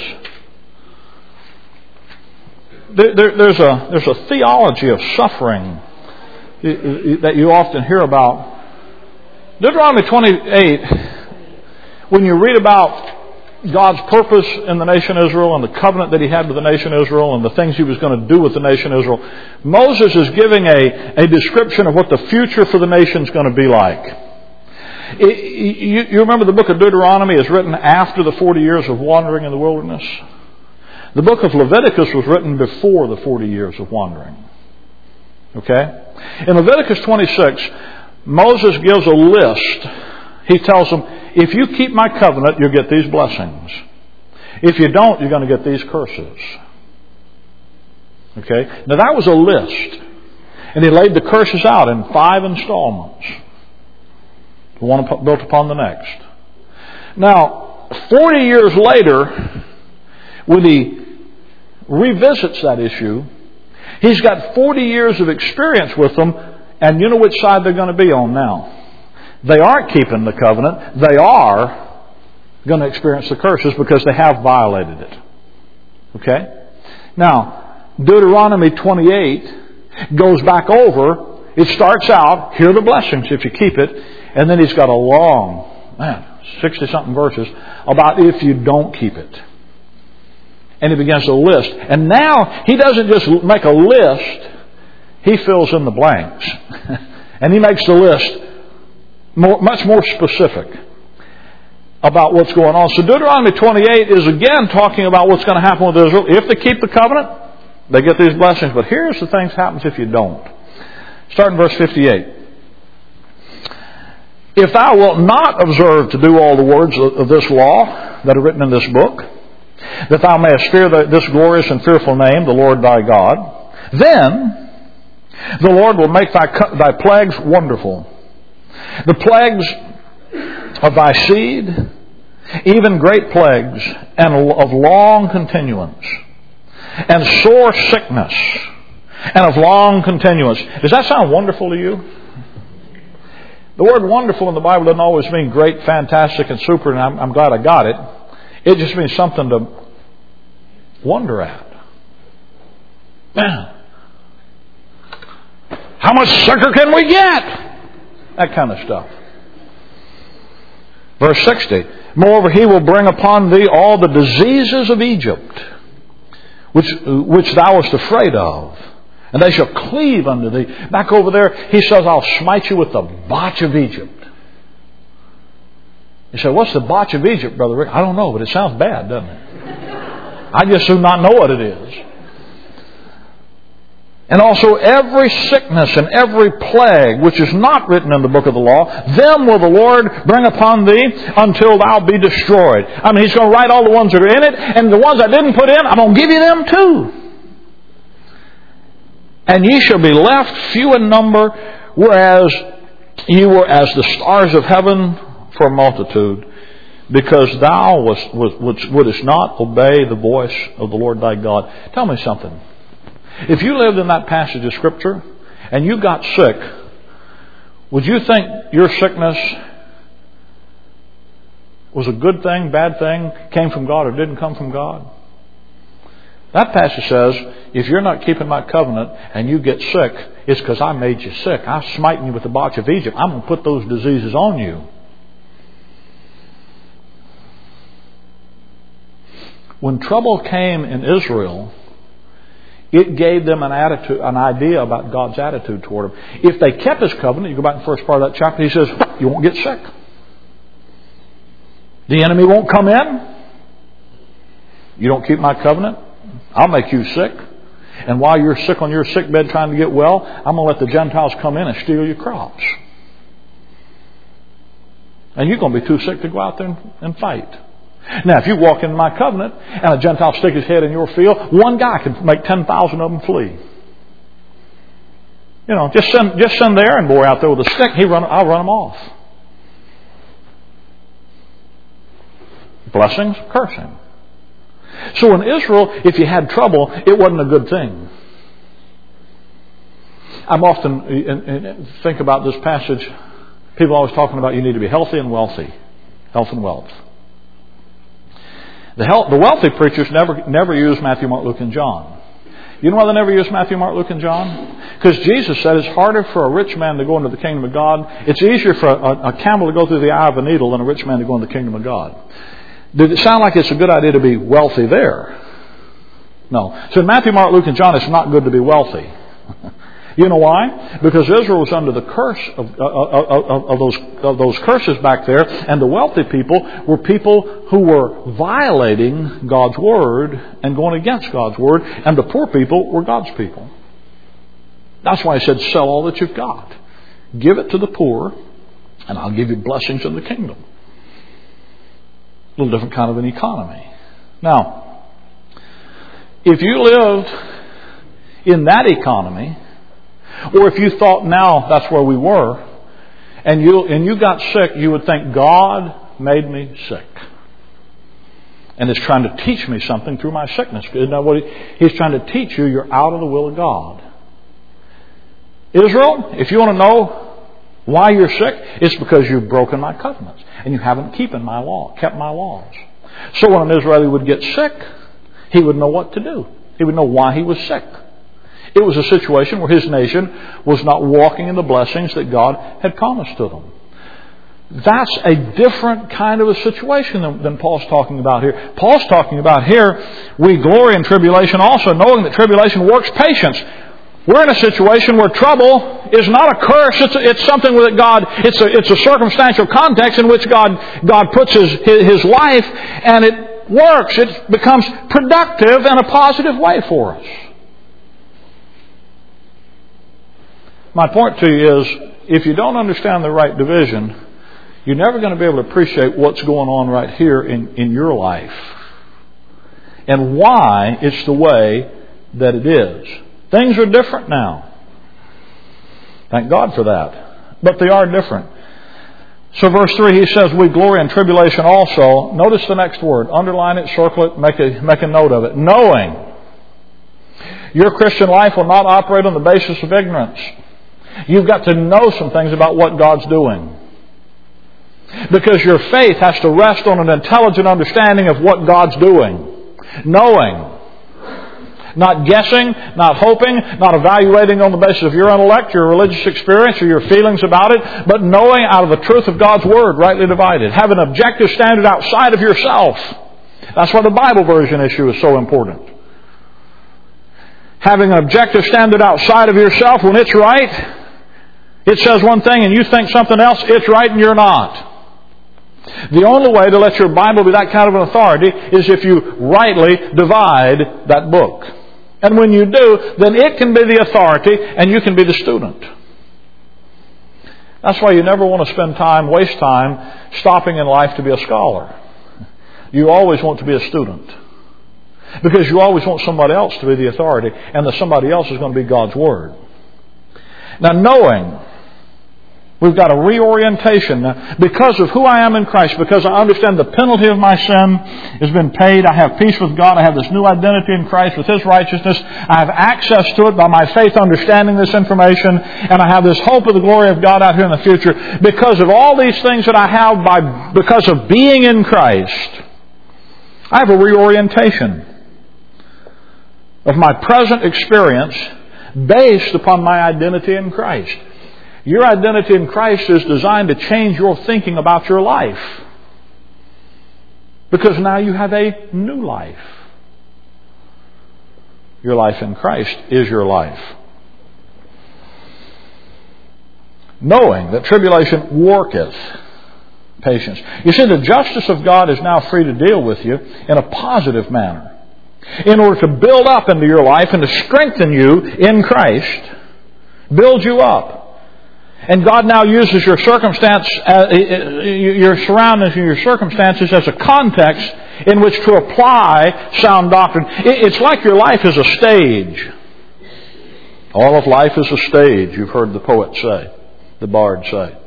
There, there, there's a there's a theology of suffering that you often hear about. Deuteronomy twenty-eight, when you read about God's purpose in the nation Israel and the covenant that He had with the nation Israel and the things He was going to do with the nation Israel, Moses is giving a, a description of what the future for the nation is going to be like. It, you, you remember the book of Deuteronomy is written after the forty years of wandering in the wilderness? The book of Leviticus was written before the forty years of wandering. Okay? In Leviticus twenty-six, Moses gives a list. He tells them, if you keep my covenant, you'll get these blessings. If you don't, you're going to get these curses. Okay? Now that was a list. And He laid the curses out in five installments. The one built upon the next. Now, forty years later, when He revisits that issue, He's got forty years of experience with them, and you know which side they're going to be on now. They aren't keeping the covenant. They are going to experience the curses because they have violated it. Okay? Now, Deuteronomy twenty-eight goes back over. It starts out, here are the blessings if you keep it. And then He's got a long, man, sixty-something verses about if you don't keep it. And He begins to list. And now He doesn't just make a list. He fills in the blanks. And He makes the list more, much more specific about what's going on. So Deuteronomy twenty-eight is again talking about what's going to happen with Israel. If they keep the covenant, they get these blessings. But here's the things that happens if you don't. Start in verse fifty-eight. If thou wilt not observe to do all the words of this law that are written in this book, that thou mayest fear this glorious and fearful name, the Lord thy God, then the Lord will make thy, thy plagues wonderful. The plagues of thy seed, even great plagues, and of long continuance, and sore sickness, and of long continuance. Does that sound wonderful to you? The word wonderful in the Bible doesn't always mean great, fantastic, and super, and I'm, I'm glad I got it. It just means something to wonder at. Man, how much sicker can we get? That kind of stuff. Verse sixty. Moreover, He will bring upon thee all the diseases of Egypt, which, which thou wast afraid of. And they shall cleave unto thee. Back over there, He says, I'll smite you with the botch of Egypt. You say, what's the botch of Egypt, Brother Rick? I don't know, but it sounds bad, doesn't it? I just do not know what it is. And also every sickness and every plague which is not written in the book of the law, them will the Lord bring upon thee until thou be destroyed. I mean, He's going to write all the ones that are in it, and the ones I didn't put in, I'm going to give you them too. And ye shall be left few in number, whereas ye were as the stars of heaven for multitude, because thou was, was, wouldest not obey the voice of the Lord thy God. Tell me something. If you lived in that passage of Scripture and you got sick, would you think your sickness was a good thing, bad thing, came from God or didn't come from God? That passage says, if you're not keeping my covenant and you get sick, it's because I made you sick. I'm smiting you with the botch of Egypt. I'm going to put those diseases on you. When trouble came in Israel, it gave them an attitude, an idea about God's attitude toward them. If they kept His covenant, you go back in the first part of that chapter, He says, you won't get sick. The enemy won't come in. You don't keep my covenant, I'll make you sick. And while you're sick on your sick bed trying to get well, I'm going to let the Gentiles come in and steal your crops. And you're going to be too sick to go out there and fight. Now, if you walk in my covenant and a Gentile stick his head in your field, one guy can make ten thousand of them flee. You know, just send just send the errand boy out there with a stick. He run. I'll run them off. Blessings, cursing. So in Israel, if you had trouble, it wasn't a good thing. I'm often think about this passage. People are always talking about you need to be healthy and wealthy, health and wealth. The, health, the wealthy preachers never never use Matthew, Mark, Luke, and John. You know why they never use Matthew, Mark, Luke, and John? Because Jesus said it's harder for a rich man to go into the kingdom of God. It's easier for a, a camel to go through the eye of a needle than a rich man to go into the kingdom of God. Did it sound like it's a good idea to be wealthy there? No. So in Matthew, Mark, Luke, and John, it's not good to be wealthy. You know why? Because Israel was under the curse of, uh, of, of, those, of those curses back there, and the wealthy people were people who were violating God's Word and going against God's Word, and the poor people were God's people. That's why He said, sell all that you've got. Give it to the poor, and I'll give you blessings in the kingdom. A little different kind of an economy. Now, if you lived in that economy, or if you thought now that's where we were, and you and you got sick, you would think, God made me sick. And is trying to teach me something through my sickness. Isn't that what he, He's trying to teach you? You're out of the will of God. Israel, if you want to know why you're sick, it's because you've broken my covenants. And you haven't keeping my law, kept my laws. So when an Israeli would get sick, he would know what to do. He would know why he was sick. It was a situation where his nation was not walking in the blessings that God had promised to them. That's a different kind of a situation than, than Paul's talking about here. Paul's talking about here, we glory in tribulation also, knowing that tribulation works patience. We're in a situation where trouble is not a curse. It's, it's something that God, it's a, it's a circumstantial context in which God, God puts his, his life, and it works. It becomes productive in a positive way for us. My point to you is, if you don't understand the right division, you're never going to be able to appreciate what's going on right here in, in your life and why it's the way that it is. Things are different now. Thank God for that. But they are different. So verse three, he says, we glory in tribulation also. Notice the next word. Underline it, circle it, make a, make a note of it. Knowing. Your Christian life will not operate on the basis of ignorance. You've got to know some things about what God's doing. Because your faith has to rest on an intelligent understanding of what God's doing. Knowing. Not guessing, not hoping, not evaluating on the basis of your intellect, your religious experience, or your feelings about it, but knowing out of the truth of God's Word, rightly divided. Have an objective standard outside of yourself. That's why the Bible version issue is so important. Having an objective standard outside of yourself, when it's right, it says one thing and you think something else, it's right and you're not. The only way to let your Bible be that kind of an authority is if you rightly divide that book. And when you do, then it can be the authority and you can be the student. That's why you never want to spend time, waste time, stopping in life to be a scholar. You always want to be a student. Because you always want somebody else to be the authority, and the somebody else is going to be God's Word. Now, knowing we've got a reorientation. Now, because of who I am in Christ, because I understand the penalty of my sin has been paid, I have peace with God, I have this new identity in Christ with His righteousness, I have access to it by my faith understanding this information, and I have this hope of the glory of God out here in the future. Because of all these things that I have by because of being in Christ, I have a reorientation of my present experience based upon my identity in Christ. Your identity in Christ is designed to change your thinking about your life. Because now you have a new life. Your life in Christ is your life. Knowing that tribulation worketh patience. You see, the justice of God is now free to deal with you in a positive manner. In order to build up into your life and to strengthen you in Christ. Build you up. And God now uses your circumstance, uh, your surroundings and your circumstances as a context in which to apply sound doctrine. It's like your life is a stage. All of life is a stage, you've heard the poet say, the bard say.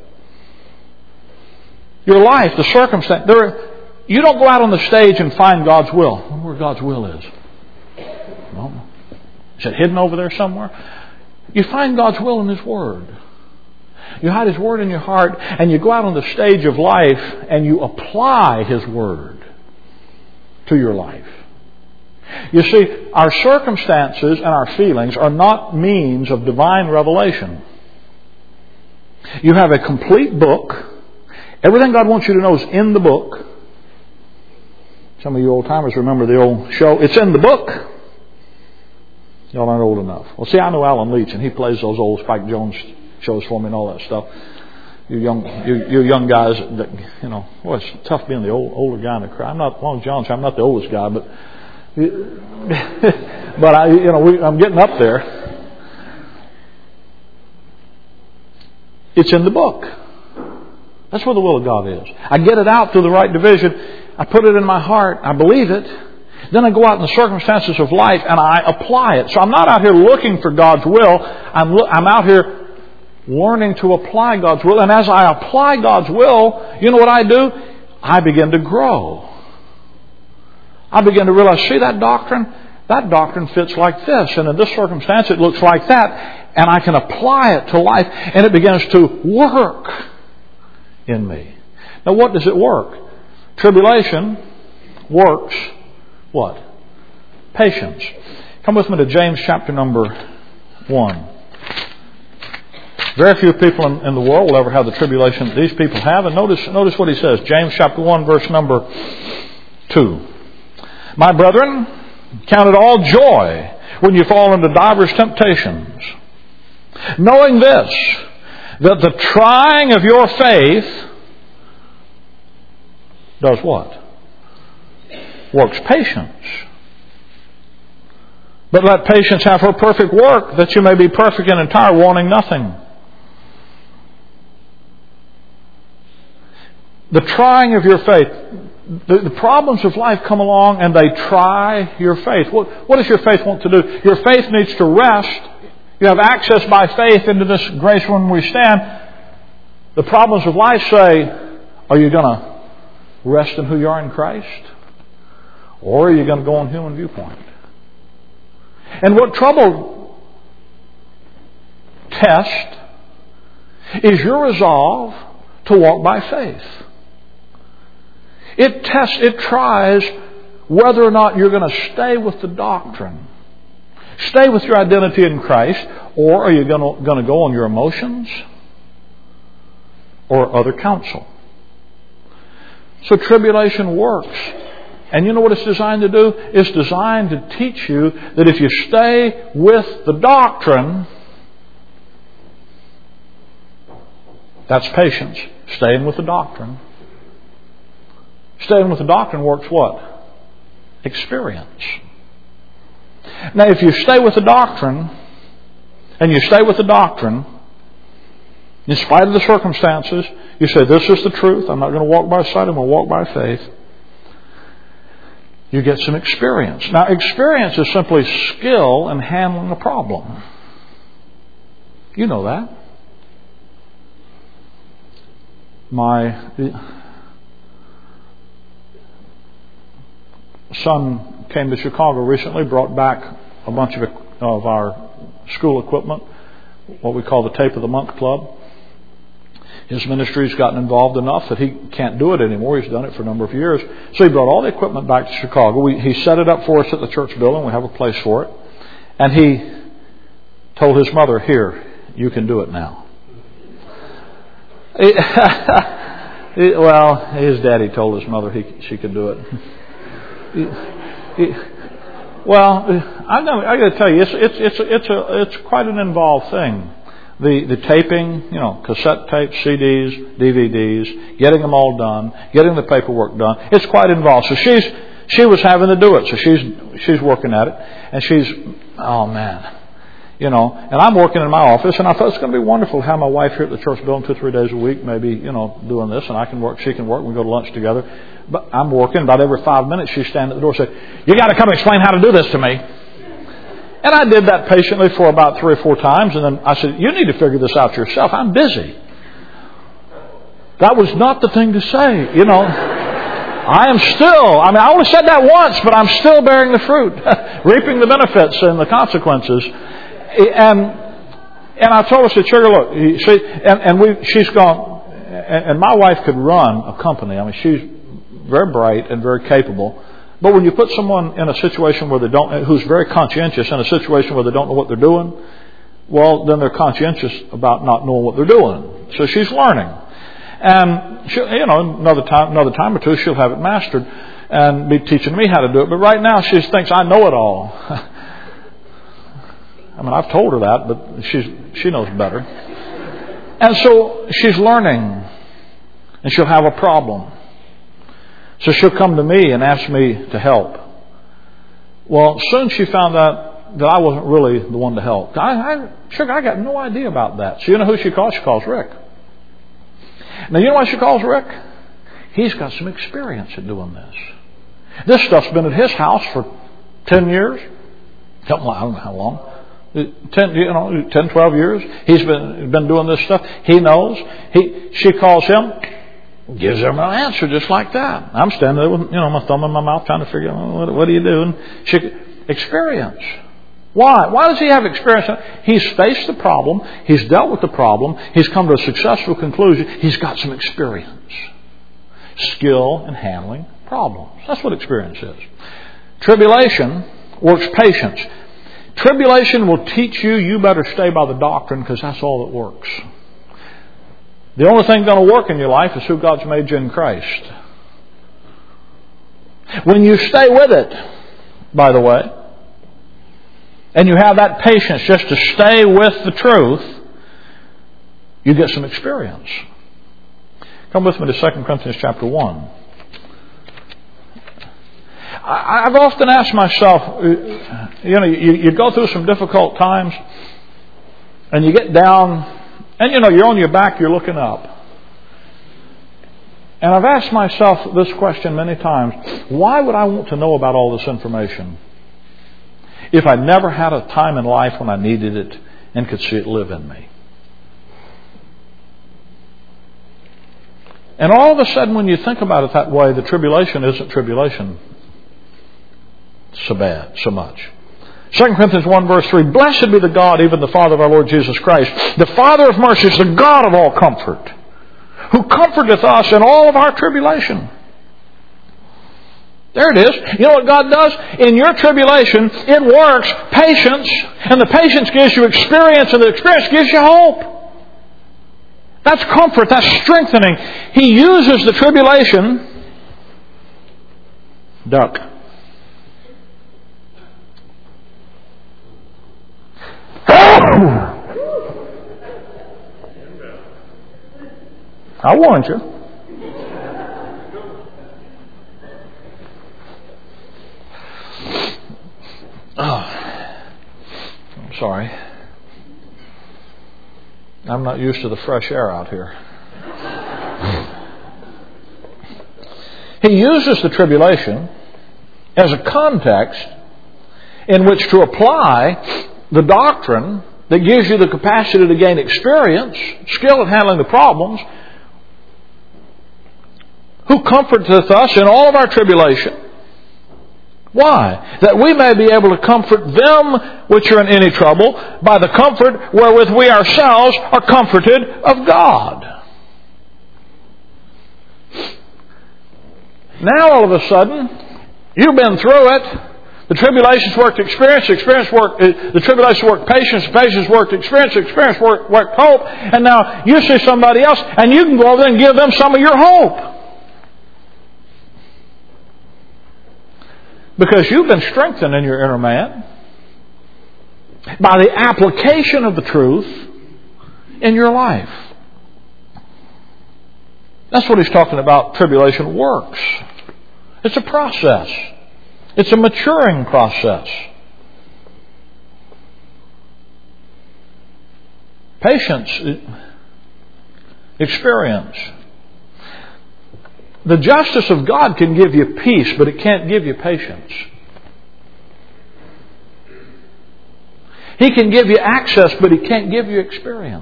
Your life, the circumstance, there, you don't go out on the stage and find God's will. I wonder where God's will is. No. Is it hidden over there somewhere? You find God's will in His Word. You hide His Word in your heart and you go out on the stage of life and you apply His Word to your life. You see, our circumstances and our feelings are not means of divine revelation. You have a complete book. Everything God wants you to know is in the book. Some of you old timers remember the old show, It's in the Book. Y'all aren't old enough. Well, see, I know Alan Leach, and he plays those old Spike Jones shows for me and all that stuff. You young, you, you young guys, that, you know, well, it's tough being the old, older guy in the crowd. I'm not, Long John, I'm not the oldest guy, but, but I, you know, we, I'm getting up there. It's in the book. That's where the will of God is. I get it out through the right division. I put it in my heart. I believe it. Then I go out in the circumstances of life and I apply it. So I'm not out here looking for God's will. I'm, lo- I'm out here learning to apply God's will. And as I apply God's will, you know what I do? I begin to grow. I begin to realize, see that doctrine? That doctrine fits like this. And in this circumstance, it looks like that. And I can apply it to life. And it begins to work in me. Now, what does it work? Tribulation works what? Patience. Come with me to James chapter number one. Very few people in, in the world will ever have the tribulation that these people have. And notice, notice what he says. James chapter one, verse number two. My brethren, count it all joy when you fall into divers temptations, knowing this, that the trying of your faith does what? Works patience. But let patience have her perfect work, that you may be perfect and entire, wanting nothing. The trying of your faith. The, the problems of life come along and they try your faith. What, what does your faith want to do? Your faith needs to rest. You have access by faith into this grace when we stand. The problems of life say, are you going to rest in who you are in Christ? Or are you going to go on human viewpoint? And what trouble test is your resolve to walk by faith. It tests, it tries whether or not you're going to stay with the doctrine. Stay with your identity in Christ, or are you going to, going to go on your emotions or other counsel? So tribulation works. And you know what it's designed to do? It's designed to teach you that if you stay with the doctrine, that's patience. Staying with the doctrine. Staying with the doctrine works what? Experience. Now, if you stay with the doctrine, and you stay with the doctrine, in spite of the circumstances, you say, this is the truth. I'm not going to walk by sight. I'm going to walk by faith. You get some experience. Now, experience is simply skill in handling a problem. You know that. My son came to Chicago recently, brought back a bunch of, of our school equipment, what we call the Tape of the Month Club. His ministry's gotten involved enough that he can't do it anymore. He's done it for a number of years. So he brought all the equipment back to Chicago. We, he set it up for us at the church building. We have a place for it. And he told his mother, here, you can do it now. He, he, well, his daddy told his mother he, she could do it. He, he, well, I'm gonna, I got to tell you, it's it's it's it's a it's quite an involved thing. The the taping, you know, cassette tapes, C Ds, D V Ds, getting them all done, getting the paperwork done. It's quite involved. So she's she was having to do it. So she's she's working at it, and she's oh man, you know. And I'm working in my office, and I thought it's going to be wonderful to have my wife here at the church building two three days a week, maybe you know doing this, and I can work, she can work, we go to lunch together. But I'm working. About every five minutes, she's standing at the door, and say, "You got to come explain how to do this to me." And I did that patiently for about three or four times. And then I said, you need to figure this out yourself. I'm busy. That was not the thing to say. You know, I am still, I mean, I only said that once, but I'm still bearing the fruit, reaping the benefits and the consequences. And and I told her, I said, sugar, look, you see, and, and we, she's gone, and my wife could run a company. I mean, she's very bright and very capable. But when you put someone in a situation where they don't, who's very conscientious in a situation where they don't know what they're doing, well, then they're conscientious about not knowing what they're doing. So she's learning, and she, you know, another time, another time or two, she'll have it mastered. and be teaching me how to do it. But right now she thinks I know it all. I mean, I've told her that, but she's, she knows better. And so she's learning, and she'll have a problem. So she'll come to me and ask me to help. Well, soon she found out that I wasn't really the one to help. I, I, sugar, I got no idea about that. So you know who she calls? She calls Rick. Now, you know why she calls Rick? He's got some experience at doing this. This stuff's been at his house for ten years. Something like, I don't know how long. Ten, you know, ten, twelve years. He's been been doing this stuff. He knows. He, she calls him, gives him an answer just like that. I'm standing there with, you know, my thumb in my mouth trying to figure out, what, what do you do? And she, experience. Why? Why does he have experience? He's faced the problem. He's dealt with the problem. He's come to a successful conclusion. He's got some experience. Skill in handling problems. That's what experience is. Tribulation works patience. Tribulation will teach you you better stay by the doctrine because that's all that works. The only thing going to work in your life is who God's made you in Christ. When you stay with it, by the way, and you have that patience just to stay with the truth, you get some experience. Come with me to Second Corinthians chapter one. I've often asked myself, you know, you, you go through some difficult times and you get down and, you know, you're on your back, you're looking up. And I've asked myself this question many times. Why would I want to know about all this information if I never had a time in life when I needed it and could see it live in me? And all of a sudden, when you think about it that way, the tribulation isn't tribulation so bad, so much. Second Corinthians one verse three, Blessed be the God, even the Father of our Lord Jesus Christ, the Father of mercies, the God of all comfort, who comforteth us in all of our tribulation. There it is. You know what God does? In your tribulation, it works patience, and the patience gives you experience, and the experience gives you hope. That's comfort. That's strengthening. He uses the tribulation. Duck. I warned you. Oh, I'm sorry. I'm not used to the fresh air out here. He uses the tribulation as a context in which to apply the doctrine that gives you the capacity to gain experience, skill at handling the problems, who comforteth us in all of our tribulation. Why? That we may be able to comfort them which are in any trouble by the comfort wherewith we ourselves are comforted of God. Now all of a sudden, you've been through it. The tribulations worked experience, the experience worked, the tribulations worked patience, the patience worked experience, the experience worked, worked hope. And now you see somebody else and you can go over there and give them some of your hope. Because you've been strengthened in your inner man by the application of the truth in your life. That's what he's talking about. Tribulation works. It's a process. It's a maturing process. Patience, experience. The justice of God can give you peace, but it can't give you patience. He can give you access, but He can't give you experience.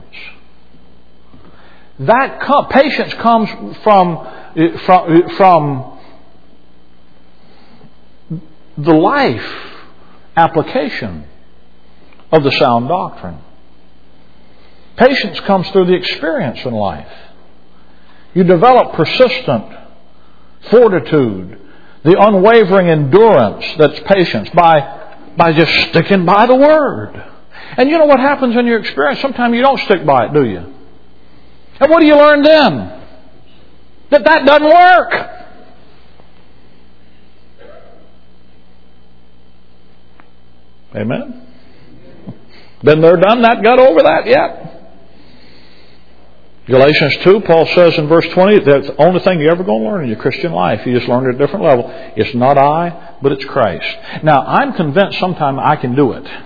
That com- patience comes from, from, from the life application of the sound doctrine. Patience comes through the experience in life. You develop persistent fortitude, the unwavering endurance that's patience by, by just sticking by the Word. And you know what happens in your experience? Sometimes you don't stick by it, do you? And what do you learn then? That that doesn't work. Amen? Been there, done that, got over that yet? Galatians two, Paul says in verse twenty, that's the only thing you're ever going to learn in your Christian life. You just learn it at a different level. It's not I, but it's Christ. Now, I'm convinced sometime I can do it.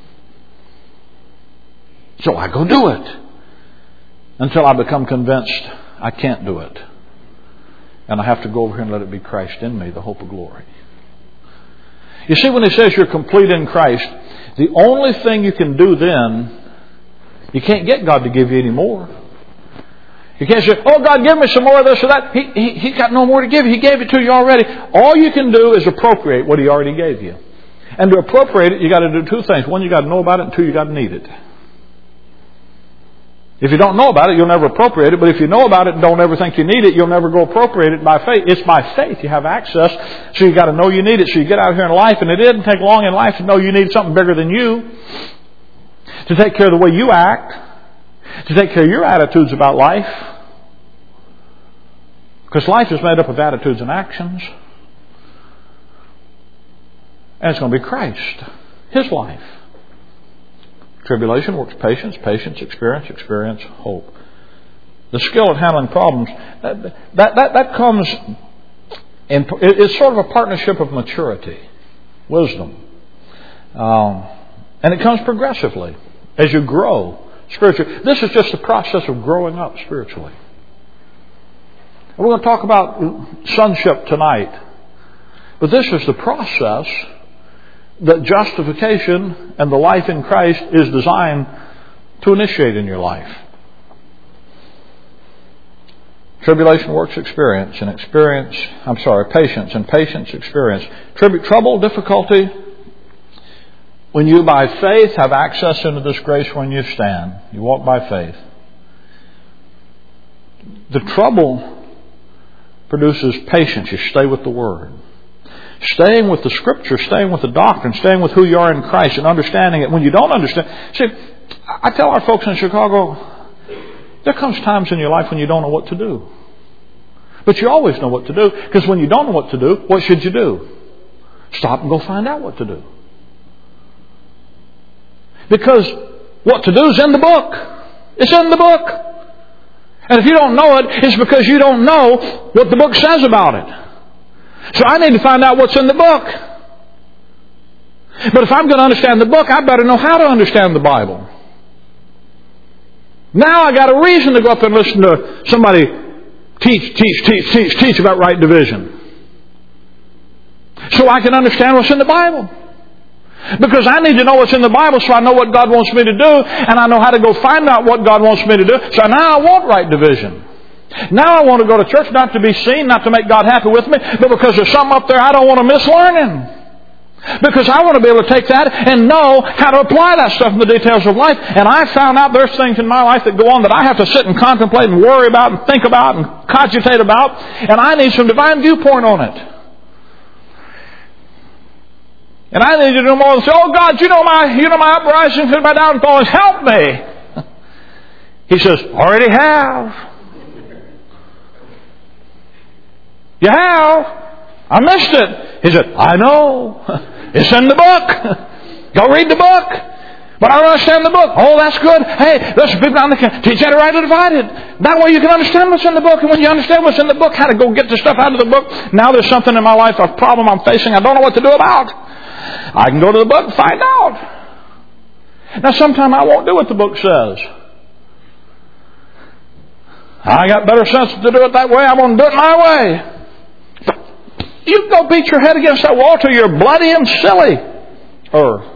So I go do it. Until I become convinced I can't do it. And I have to go over here and let it be Christ in me, the hope of glory. You see, when he says you're complete in Christ, the only thing you can do then, you can't get God to give you any more. You can't say, oh, God, give me some more of this or that. He, he, he's got no more to give you. He gave it to you already. All you can do is appropriate what He already gave you. And to appropriate it, you got to do two things. One, you got to know about it, and two, you got to need it. If you don't know about it, you'll never appropriate it. But if you know about it and don't ever think you need it, you'll never go appropriate it by faith. It's by faith you have access. So you got to know you need it. So you get out here in life, and it didn't take long in life to know you need something bigger than you to take care of the way you act, to take care of your attitudes about life. Because life is made up of attitudes and actions. And it's going to be Christ, His life. Tribulation works patience, patience, experience, experience, hope. The skill of handling problems, that that that, that comes in, it's sort of a partnership of maturity, wisdom. Um, and it comes progressively as you grow spiritually. This is just the process of growing up spiritually. We're going to talk about sonship tonight. But this is the process that justification and the life in Christ is designed to initiate in your life. Tribulation works experience, and experience, I'm sorry, patience, and patience experience. Trib- trouble, difficulty, when you by faith have access into this grace when you stand. You walk by faith. The trouble produces patience. You stay with the Word. Staying with the Scripture, staying with the doctrine, staying with who you are in Christ and understanding it. When you don't understand... See, I tell our folks in Chicago, there comes times in your life when you don't know what to do. But you always know what to do. Because when you don't know what to do, what should you do? Stop and go find out what to do. Because what to do is in the book. It's in the book. And if you don't know it, it's because you don't know what the book says about it. So I need to find out what's in the book. But if I'm going to understand the book, I better know how to understand the Bible. Now I got a reason to go up and listen to somebody teach, teach, teach, teach, teach about right division. So I can understand what's in the Bible. Because I need to know what's in the Bible so I know what God wants me to do, and I know how to go find out what God wants me to do. So now I want right division. Now I want to go to church not to be seen, not to make God happy with me, but because there's something up there I don't want to miss learning. Because I want to be able to take that and know how to apply that stuff in the details of life. And I found out there's things in my life that go on that I have to sit and contemplate and worry about and think about and cogitate about. And I need some divine viewpoint on it. And I need to do more than say, oh God, you know my, you know my uprising, my downfall, help me. He says, already have. You have. I missed it. He said, I know. It's in the book. Go read the book. But I don't understand the book. Oh, that's good. Hey, there's some people out there that can teach how to rightly divide it. That way you can understand what's in the book. And when you understand what's in the book, how to go get the stuff out of the book. Now there's something in my life, a problem I'm facing, I don't know what to do about. I can go to the book and find out. Now sometimes I won't do what the book says. I got better sense to do it that way. I'm going to do it my way. You go beat your head against that wall till you're bloody and silly. Or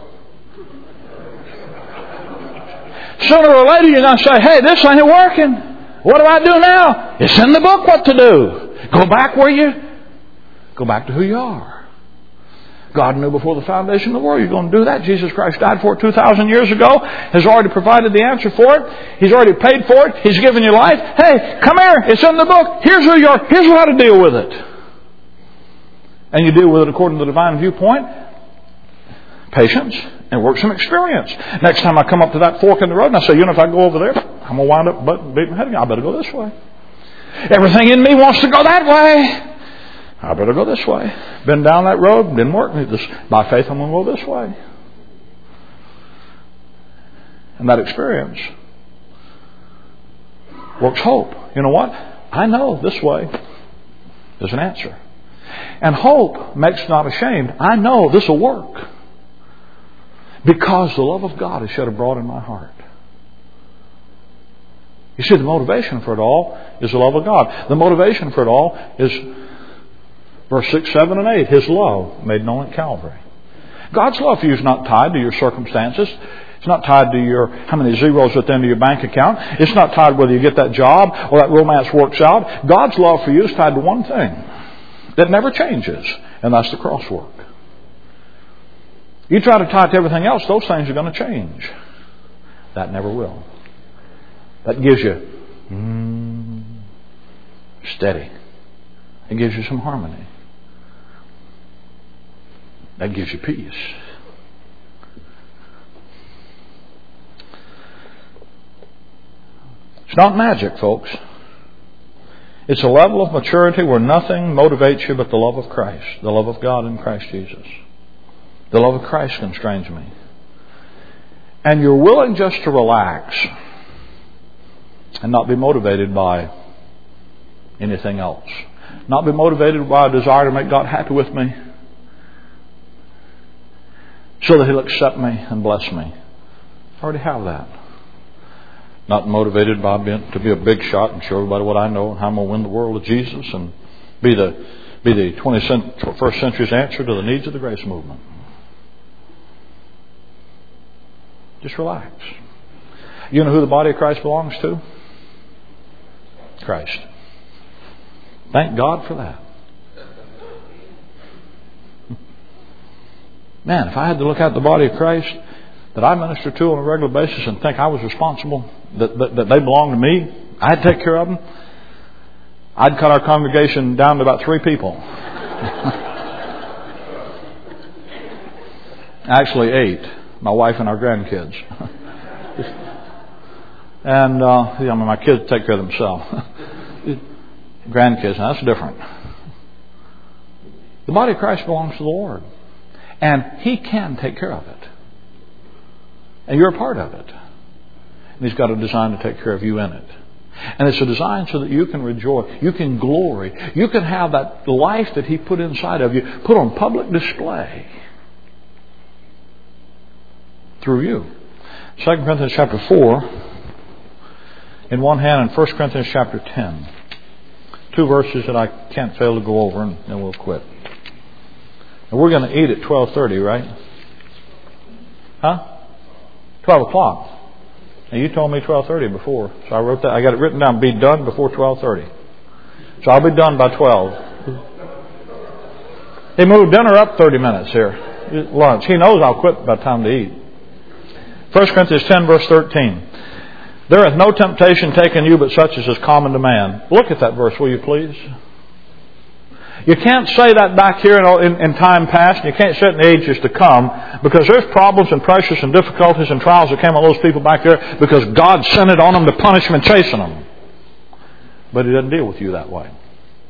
sooner or later you're going to say, hey, this ain't working. What do I do now? It's in the book what to do. Go back where you... Go back to who you are. God knew before the foundation of the world you're going to do that. Jesus Christ died for it two thousand years ago. Has already provided the answer for it. He's already paid for it. He's given you life. Hey, come here. It's in the book. Here's who you are. Here's how to deal with it. And you deal with it according to the divine viewpoint. Patience. And work some experience. Next time I come up to that fork in the road and I say, you know, if I go over there, I'm going to wind up beating my head again. I better go this way. Everything in me wants to go that way. I better go this way. Been down that road, didn't work. By faith, I'm going to go this way. And that experience works hope. You know what? I know this way is an answer. And hope makes not ashamed. I know this will work. Because the love of God is shed abroad in my heart. You see, the motivation for it all is the love of God. The motivation for it all is verse six, seven, and eight. His love made known at Calvary. God's love for you is not tied to your circumstances. It's not tied to your how many zeros at the end of your bank account. It's not tied to whether you get that job or that romance works out. God's love for you is tied to one thing that never changes, and that's the cross work. You try to tie it to everything else, those things are going to change. That never will. That gives you mm, steady. It gives you some harmony. That gives you peace. It's not magic, folks. It's a level of maturity where nothing motivates you but the love of Christ, the love of God in Christ Jesus. The love of Christ constrains me. And you're willing just to relax and not be motivated by anything else. Not be motivated by a desire to make God happy with me so that He'll accept me and bless me. I already have that. Not motivated by being, to be a big shot and show everybody what I know and how I'm going to win the world with Jesus and be the be the twenty-first century's answer to the needs of the grace movement. Just relax. You know who the body of Christ belongs to? Christ. Thank God for that. Man, if I had to look at the body of Christ that I minister to on a regular basis and think I was responsible, that, that, that they belong to me, I had to take care of them, I'd cut our congregation down to about three people. Actually eight. My wife and our grandkids. And uh, I mean, my kids take care of themselves. Grandkids, now that's different. The body of Christ belongs to the Lord. And He can take care of it. And you're a part of it. And He's got a design to take care of you in it. And it's a design so that you can rejoice. You can glory. You can have that life that He put inside of you put on public display through you. Second Corinthians chapter four in one hand and First Corinthians chapter ten. Two verses that I can't fail to go over and then we'll quit. And we're going to eat at twelve thirty, right? Huh? twelve o'clock. And you told me twelve thirty before. So I wrote that. I got it written down. Be done before twelve thirty. So I'll be done by twelve. He moved dinner up thirty minutes here. Lunch. He knows I'll quit by the time to eat. First Corinthians ten verse thirteen. There hath no temptation taken you but such as is common to man. Look at that verse, will you please? You can't say that back here in, in, in time past, and you can't say it in the ages to come, because there's problems and pressures and difficulties and trials that came on those people back there because God sent it on them to punish them and chasten them. But He doesn't deal with you that way.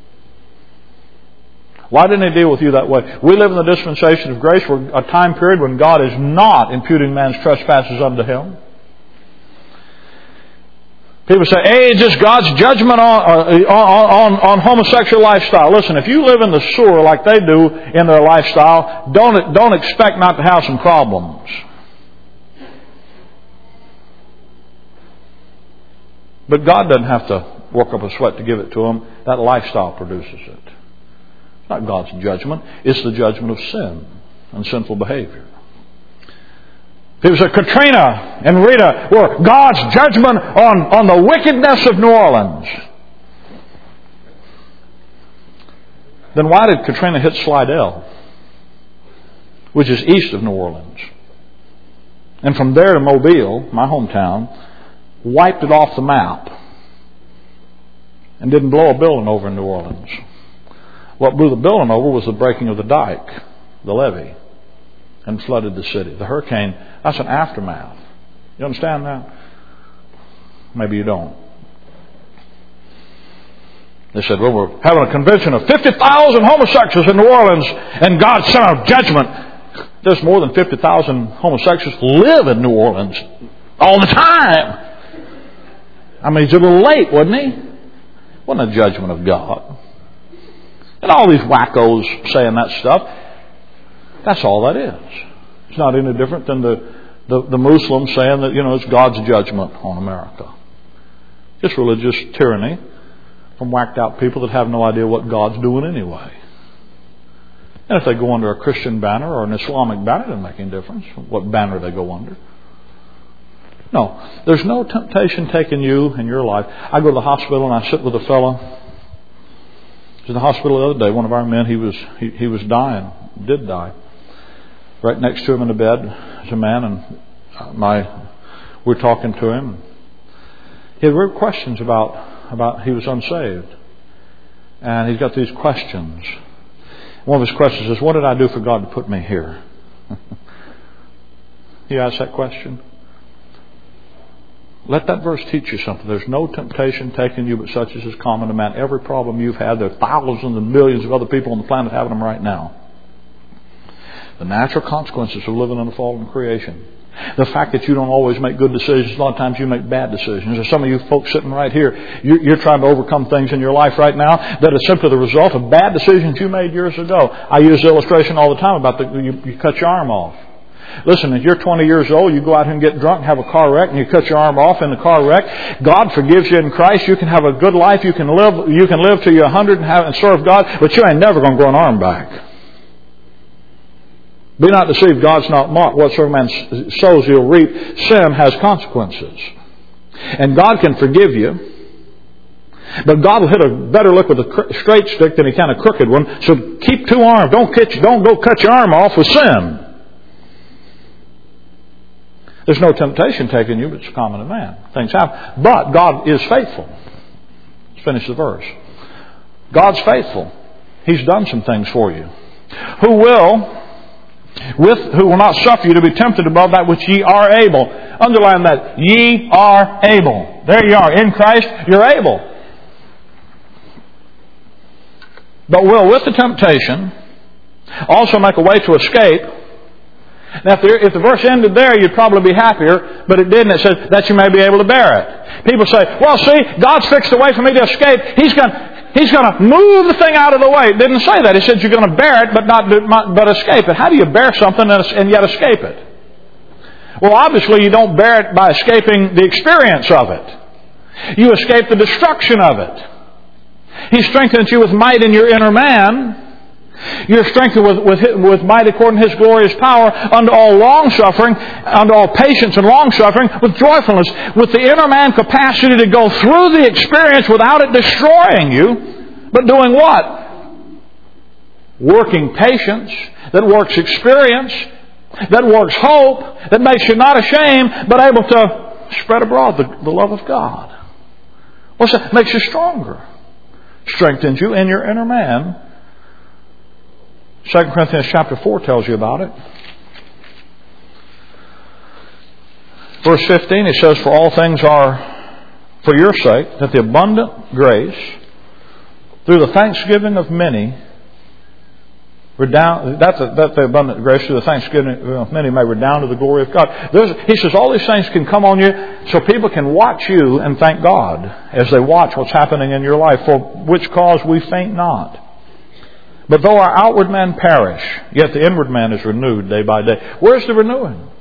Why didn't He deal with you that way? We live in the dispensation of grace, where a time period when God is not imputing man's trespasses unto him. People say, hey, it's just God's judgment on, on, on, on homosexual lifestyle. Listen, if you live in the sewer like they do in their lifestyle, don't, don't expect not to have some problems. But God doesn't have to work up a sweat to give it to them. That lifestyle produces it. It's not God's judgment. It's the judgment of sin and sinful behavior. People say Katrina and Rita were God's judgment on, on the wickedness of New Orleans. Then why did Katrina hit Slidell, which is east of New Orleans? And from there to Mobile, my hometown, wiped it off the map and didn't blow a building over in New Orleans. What blew the building over was the breaking of the dike, the levee, and flooded the city. The hurricane, that's an aftermath. You understand that? Maybe you don't. They said, well, we're having a convention of fifty thousand homosexuals in New Orleans and God sent out judgment. There's more than fifty thousand homosexuals live in New Orleans. all the time. I mean, he's a little late, wasn't he? Wasn't a judgment of God. And all these wackos saying that stuff, that's all that is. It's not any different than the, the, the Muslims saying that, you know, it's God's judgment on America. Just religious tyranny from whacked out people that have no idea what God's doing anyway. And if they go under a Christian banner or an Islamic banner, it doesn't make any difference what banner they go under. No, there's no temptation taking you in your life. I go to the hospital and I sit with a fellow. He was in the hospital the other day. One of our men, he was he, he was dying, did die. Right next to him in the bed is a man, and my we're talking to him. He had real questions about about he was unsaved, and he's got these questions. One of his questions is, "What did I do for God to put me here?" He asked that question. Let that verse teach you something. There's no temptation taken you but such as is common to man. Every problem you've had, there are thousands and millions of other people on the planet having them right now. The natural consequences of living in a fallen creation. The fact that you don't always make good decisions. A lot of times you make bad decisions. There's some of you folks sitting right here. You're trying to overcome things in your life right now that are simply the result of bad decisions you made years ago. I use the illustration all the time about the you, you cut your arm off. Listen, if you're twenty years old, you go out and get drunk and have a car wreck and you cut your arm off in the car wreck. God forgives you in Christ. You can have a good life. You can live You can live till you're one hundred and, have, and serve God, but you ain't never going to grow an arm back. Be not deceived, God's not mocked. Whatsoever man sows, he'll reap. Sin has consequences. And God can forgive you. But God will hit a better lick with a straight stick than he can a crooked one. So keep two arms. Don't, cut, don't go cut your arm off with sin. There's no temptation taking you, but it's common to man. Things happen. But God is faithful. Let's finish the verse. God's faithful. He's done some things for you. Who will... With who will not suffer you to be tempted above that which ye are able. Underline that. Ye are able. There you are. In Christ, you're able. But will, with the temptation, also make a way to escape. Now, if the, if the verse ended there, you'd probably be happier, but it didn't. It says that you may be able to bear it. People say, well, see, God's fixed a way for me to escape. He's going He's going to move the thing out of the way. It didn't say that. He said you're going to bear it, but not but escape it. How do you bear something and yet escape it? Well, obviously you don't bear it by escaping the experience of it. You escape the destruction of it. He strengthens you with might in your inner man. You're strengthened with, with, with might according to His glorious power unto all long-suffering, unto all patience and long-suffering, with joyfulness, with the inner man capacity to go through the experience without it destroying you, but doing what? Working patience, that works experience, that works hope, that makes you not ashamed, but able to spread abroad the, the love of God. What's that? Makes you stronger. Strengthens you in your inner man. Second Corinthians chapter four tells you about it. Verse fifteen, it says, for all things are for your sake, that the abundant grace, through the thanksgiving of many, redound, that, the, that the abundant grace through the thanksgiving of many may redound to the glory of God. There's, he says all these things can come on you so people can watch you and thank God as they watch what's happening in your life, for which cause we faint not. But though our outward man perish, yet the inward man is renewed day by day. Where's the renewing?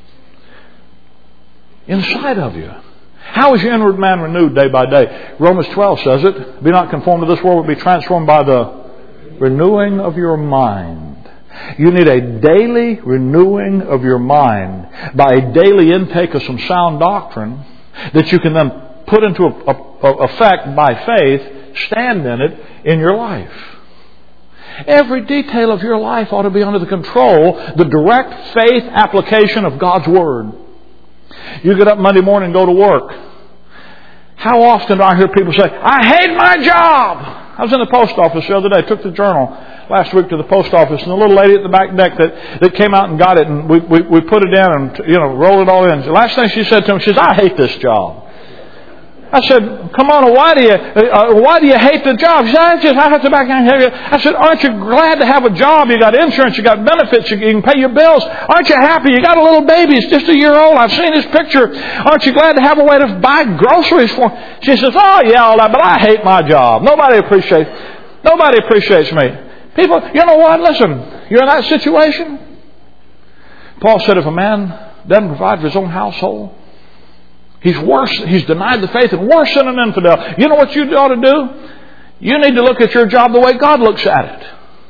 Inside of you. How is your inward man renewed day by day? Romans twelve says it. Be not conformed to this world, but be transformed by the renewing of your mind. You need a daily renewing of your mind by a daily intake of some sound doctrine that you can then put into a, a, a effect by faith, stand in it in your life. Every detail of your life ought to be under the control, the direct faith application of God's Word. You get up Monday morning and go to work. How often do I hear people say, I hate my job? I was in the post office the other day, took the journal last week to the post office, and the little lady at the back deck that, that came out and got it, and we, we, we put it in and, you know, rolled it all in. The last thing she said to me, she says, I hate this job. I said, come on, why do you uh, why do you hate the job? She said, I just I have to back and I said, aren't you glad to have a job? You got insurance, you got benefits, you can pay your bills. Aren't you happy? You got a little baby, it's just a year old. I've seen his picture. Aren't you glad to have a way to buy groceries for him? She says, oh yeah, all that, but I hate my job. Nobody appreciates nobody appreciates me. People, you know what? Listen, you're in that situation. Paul said, if a man doesn't provide for his own household, he's worse. He's denied the faith and worse than an infidel. You know what you ought to do? You need to look at your job the way God looks at it.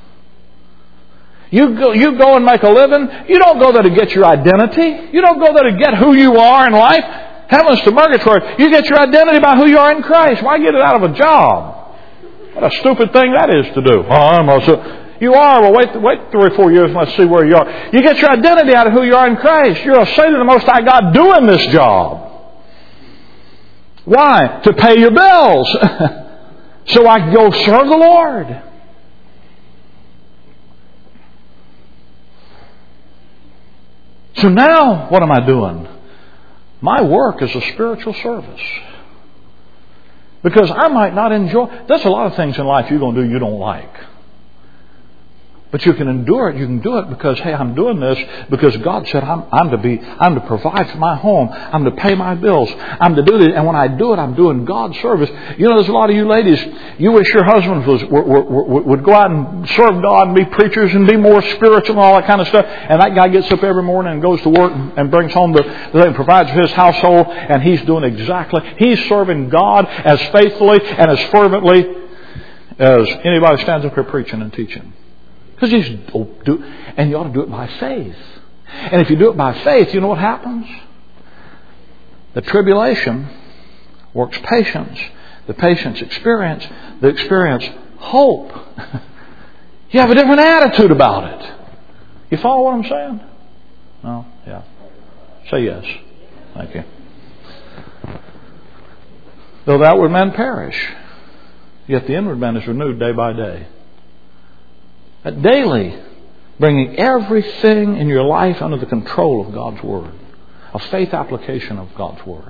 You go, you go and make a living. You don't go there to get your identity. You don't go there to get who you are in life. Heavens to purgatory. You get your identity by who you are in Christ. Why get it out of a job? What a stupid thing that is to do. Oh, I'm also... You are. Well, wait, wait three or four years and let's see where you are. You get your identity out of who you are in Christ. You're a saint of the Most High God doing this job. Why? To pay your bills. So I can go serve the Lord. So now, what am I doing? My work is a spiritual service. Because I might not enjoy... There's a lot of things in life you're going to do you don't like. But you can endure it. You can do it because, hey, I'm doing this because God said I'm, I'm to be, I'm to provide for my home. I'm to pay my bills. I'm to do this. And when I do it, I'm doing God's service. You know, there's a lot of you ladies, you wish your husbands was, were, were, were, would go out and serve God and be preachers and be more spiritual and all that kind of stuff. And that guy gets up every morning and goes to work and, and brings home the, the thing, provides for his household, and he's doing exactly, he's serving God as faithfully and as fervently as anybody stands up here preaching and teaching. Because you do, and you ought to do it by faith. And if you do it by faith, you know what happens? The tribulation works patience. The patience experience. The experience hope. You have a different attitude about it. You follow what I'm saying? No? Yeah. Say yes. Thank you. Though the outward man perish, yet the inward man is renewed day by day. Daily, bringing everything in your life under the control of God's Word. A faith application of God's Word.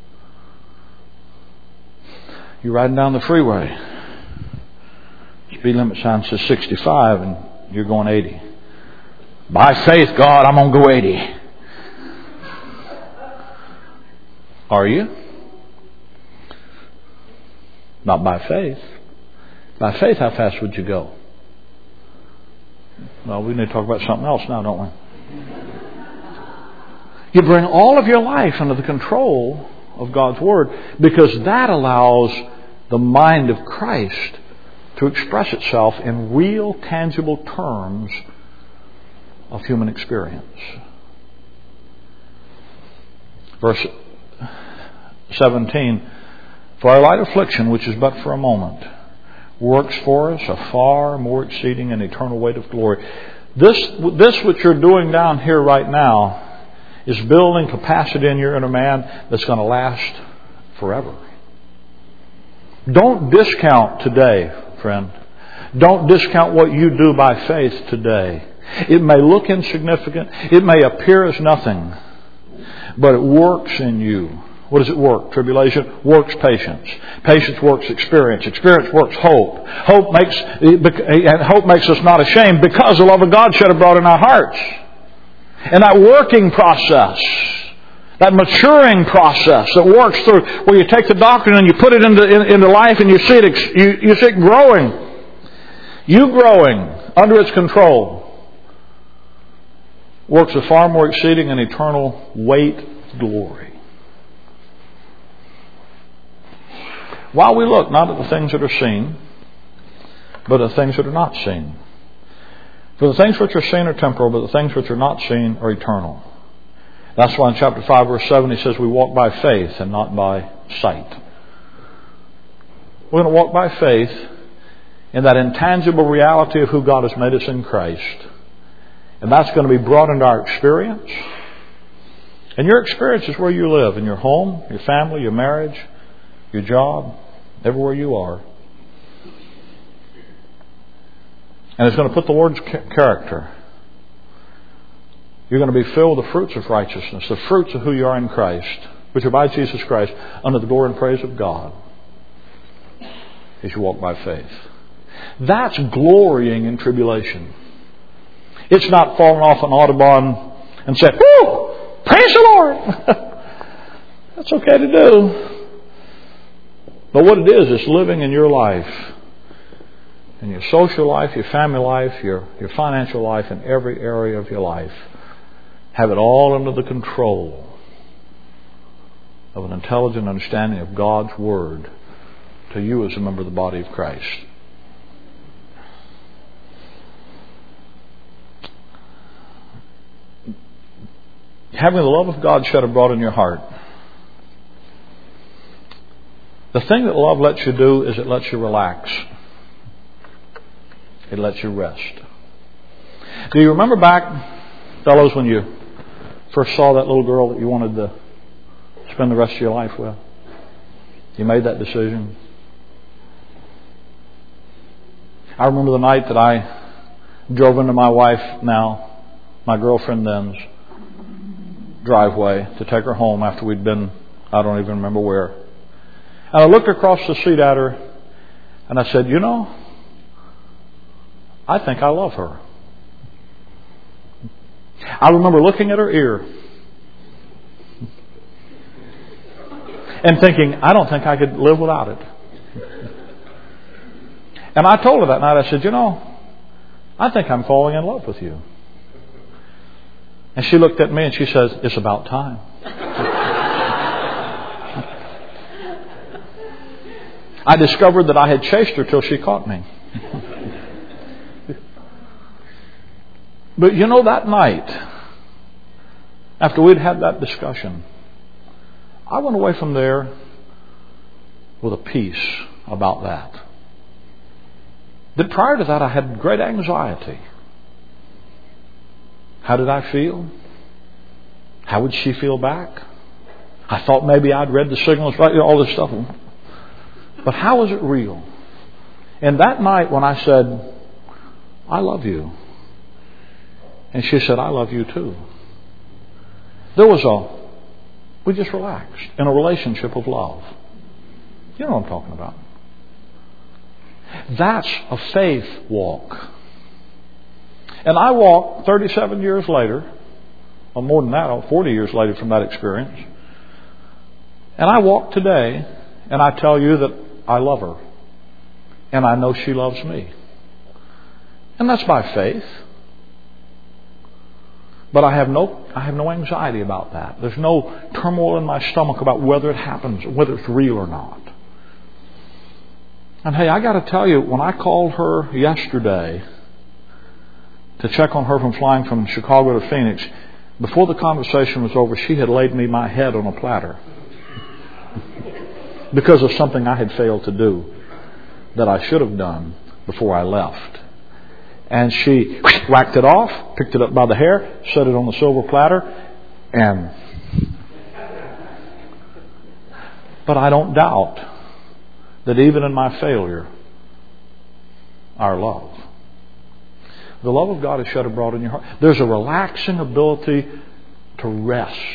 You're riding down the freeway. Speed limit sign says sixty-five and you're going eighty. By faith, God, I'm going to go eighty. Are you? Not by faith. By faith, how fast would you go? Well, we need to talk about something else now, don't we? You bring all of your life under the control of God's Word because that allows the mind of Christ to express itself in real, tangible terms of human experience. Verse seventeen, for our light affliction, which is but for a moment, works for us a far more exceeding and eternal weight of glory. This, this which you're doing down here right now is building capacity in your inner man that's going to last forever. Don't discount today, friend. Don't discount what you do by faith today. It may look insignificant. It may appear as nothing. But it works in you. What does it work? Tribulation works patience. Patience works experience. Experience works hope. Hope makes and hope makes us not ashamed because the love of God shed abroad in our hearts. And that working process, that maturing process that works through where you take the doctrine and you put it into in, into life and you see it you, you see it growing. You growing under its control works a far more exceeding and eternal weight of glory. While we look not at the things that are seen, but at the things that are not seen. For the things which are seen are temporal, but the things which are not seen are eternal. That's why in chapter five, verse seven, he says we walk by faith and not by sight. We're going to walk by faith in that intangible reality of who God has made us in Christ. And that's going to be brought into our experience. And your experience is where you live, in your home, your family, your marriage, your job, everywhere you are. And it's going to put the Lord's character. You're going to be filled with the fruits of righteousness, the fruits of who you are in Christ. which are by Jesus Christ, unto the glory and praise of God, as you walk by faith. That's glorying in tribulation. It's not falling off an Audubon and saying, whoo, praise the Lord. That's okay to do. But what it is, it's living in your life, in your social life, your family life, your, your financial life, in every area of your life. Have it all under the control of an intelligent understanding of God's Word to you as a member of the body of Christ. Having the love of God shed abroad in your heart. The thing that love lets you do is it lets you relax. It lets you rest. Do you remember back, fellows, when you first saw that little girl that you wanted to spend the rest of your life with? You made that decision. I remember the night that I drove into my wife now, my girlfriend then's, driveway to take her home after we'd been, I don't even remember where. And I looked across the seat at her and I said, you know, I think I love her. I remember looking at her ear and thinking, I don't think I could live without it. And I told her that night, I said, you know, I think I'm falling in love with you. And she looked at me and she says, it's about time. I discovered that I had chased her till she caught me. But you know, that night, after we'd had that discussion, I went away from there with a peace about that. But prior to that, I had great anxiety. How did I feel? How would she feel back? I thought maybe I'd read the signals right, all this stuff. But how was it real? And that night when I said, I love you, and she said, I love you too, there was a, we just relaxed in a relationship of love. You know what I'm talking about. That's a faith walk. And I walk thirty-seven years later, or more than that, forty years later from that experience. And I walk today, and I tell you that I love her. And I know she loves me. And that's by faith. But I have no I have no anxiety about that. There's no turmoil in my stomach about whether it happens, whether it's real or not. And hey, I got to tell you, when I called her yesterday to check on her from flying from Chicago to Phoenix, before the conversation was over, she had laid me my head on a platter because of something I had failed to do that I should have done before I left. And she whacked it off, picked it up by the hair, set it on the silver platter, and... But I don't doubt that even in my failure, our love, the love of God is shed abroad in your heart. There's a relaxing ability to rest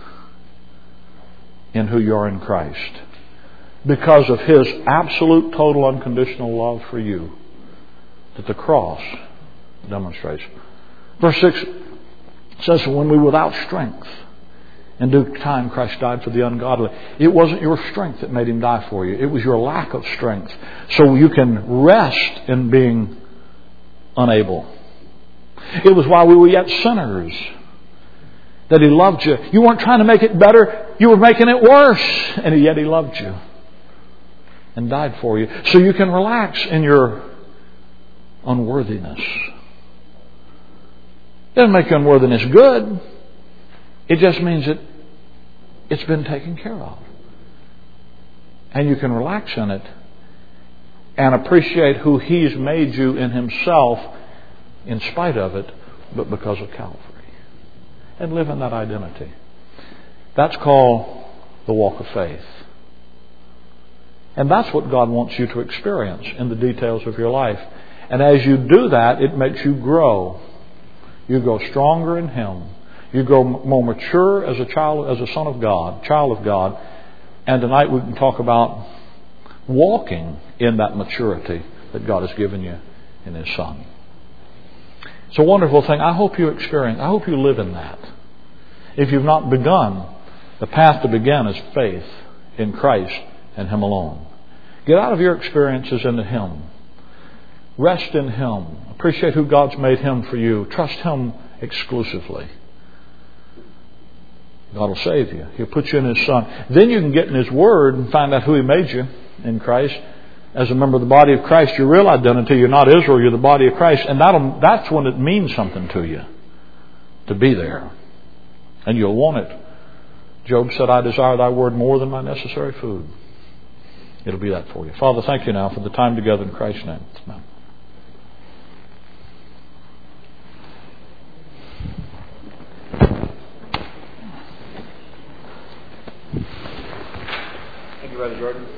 in who you are in Christ because of His absolute, total, unconditional love for you that the cross demonstrates. Verse six says, when we were without strength, in due time Christ died for the ungodly. It wasn't your strength that made Him die for you. It was your lack of strength. So you can rest in being unable. It was while we were yet sinners that He loved you. You weren't trying to make it better. You were making it worse. And yet He loved you and died for you. So you can relax in your unworthiness. It doesn't make your unworthiness good. It just means that it's been taken care of. And you can relax in it and appreciate who He's made you in Himself in spite of it, but because of Calvary. And live in that identity. That's called the walk of faith. And that's what God wants you to experience in the details of your life. And as you do that, it makes you grow. You grow stronger in Him. You grow more mature as a child, as a son of God, child of God. And tonight we can talk about walking in that maturity that God has given you in His Son. It's a wonderful thing. I hope you experience, I hope you live in that. If you've not begun, the path to begin is faith in Christ and Him alone. Get out of your experiences into Him. Rest in Him. Appreciate who God's made Him for you. Trust Him exclusively. God will save you. He'll put you in His Son. Then you can get in His Word and find out who He made you in Christ. As a member of the body of Christ, your real identity, you're not Israel, you're the body of Christ. And that'll, that's when it means something to you to be there. And you'll want it. Job said, I desire Thy Word more than my necessary food. It'll be that for you. Father, thank You now for the time together in Christ's name. Amen. Thank you, Brother Jordan.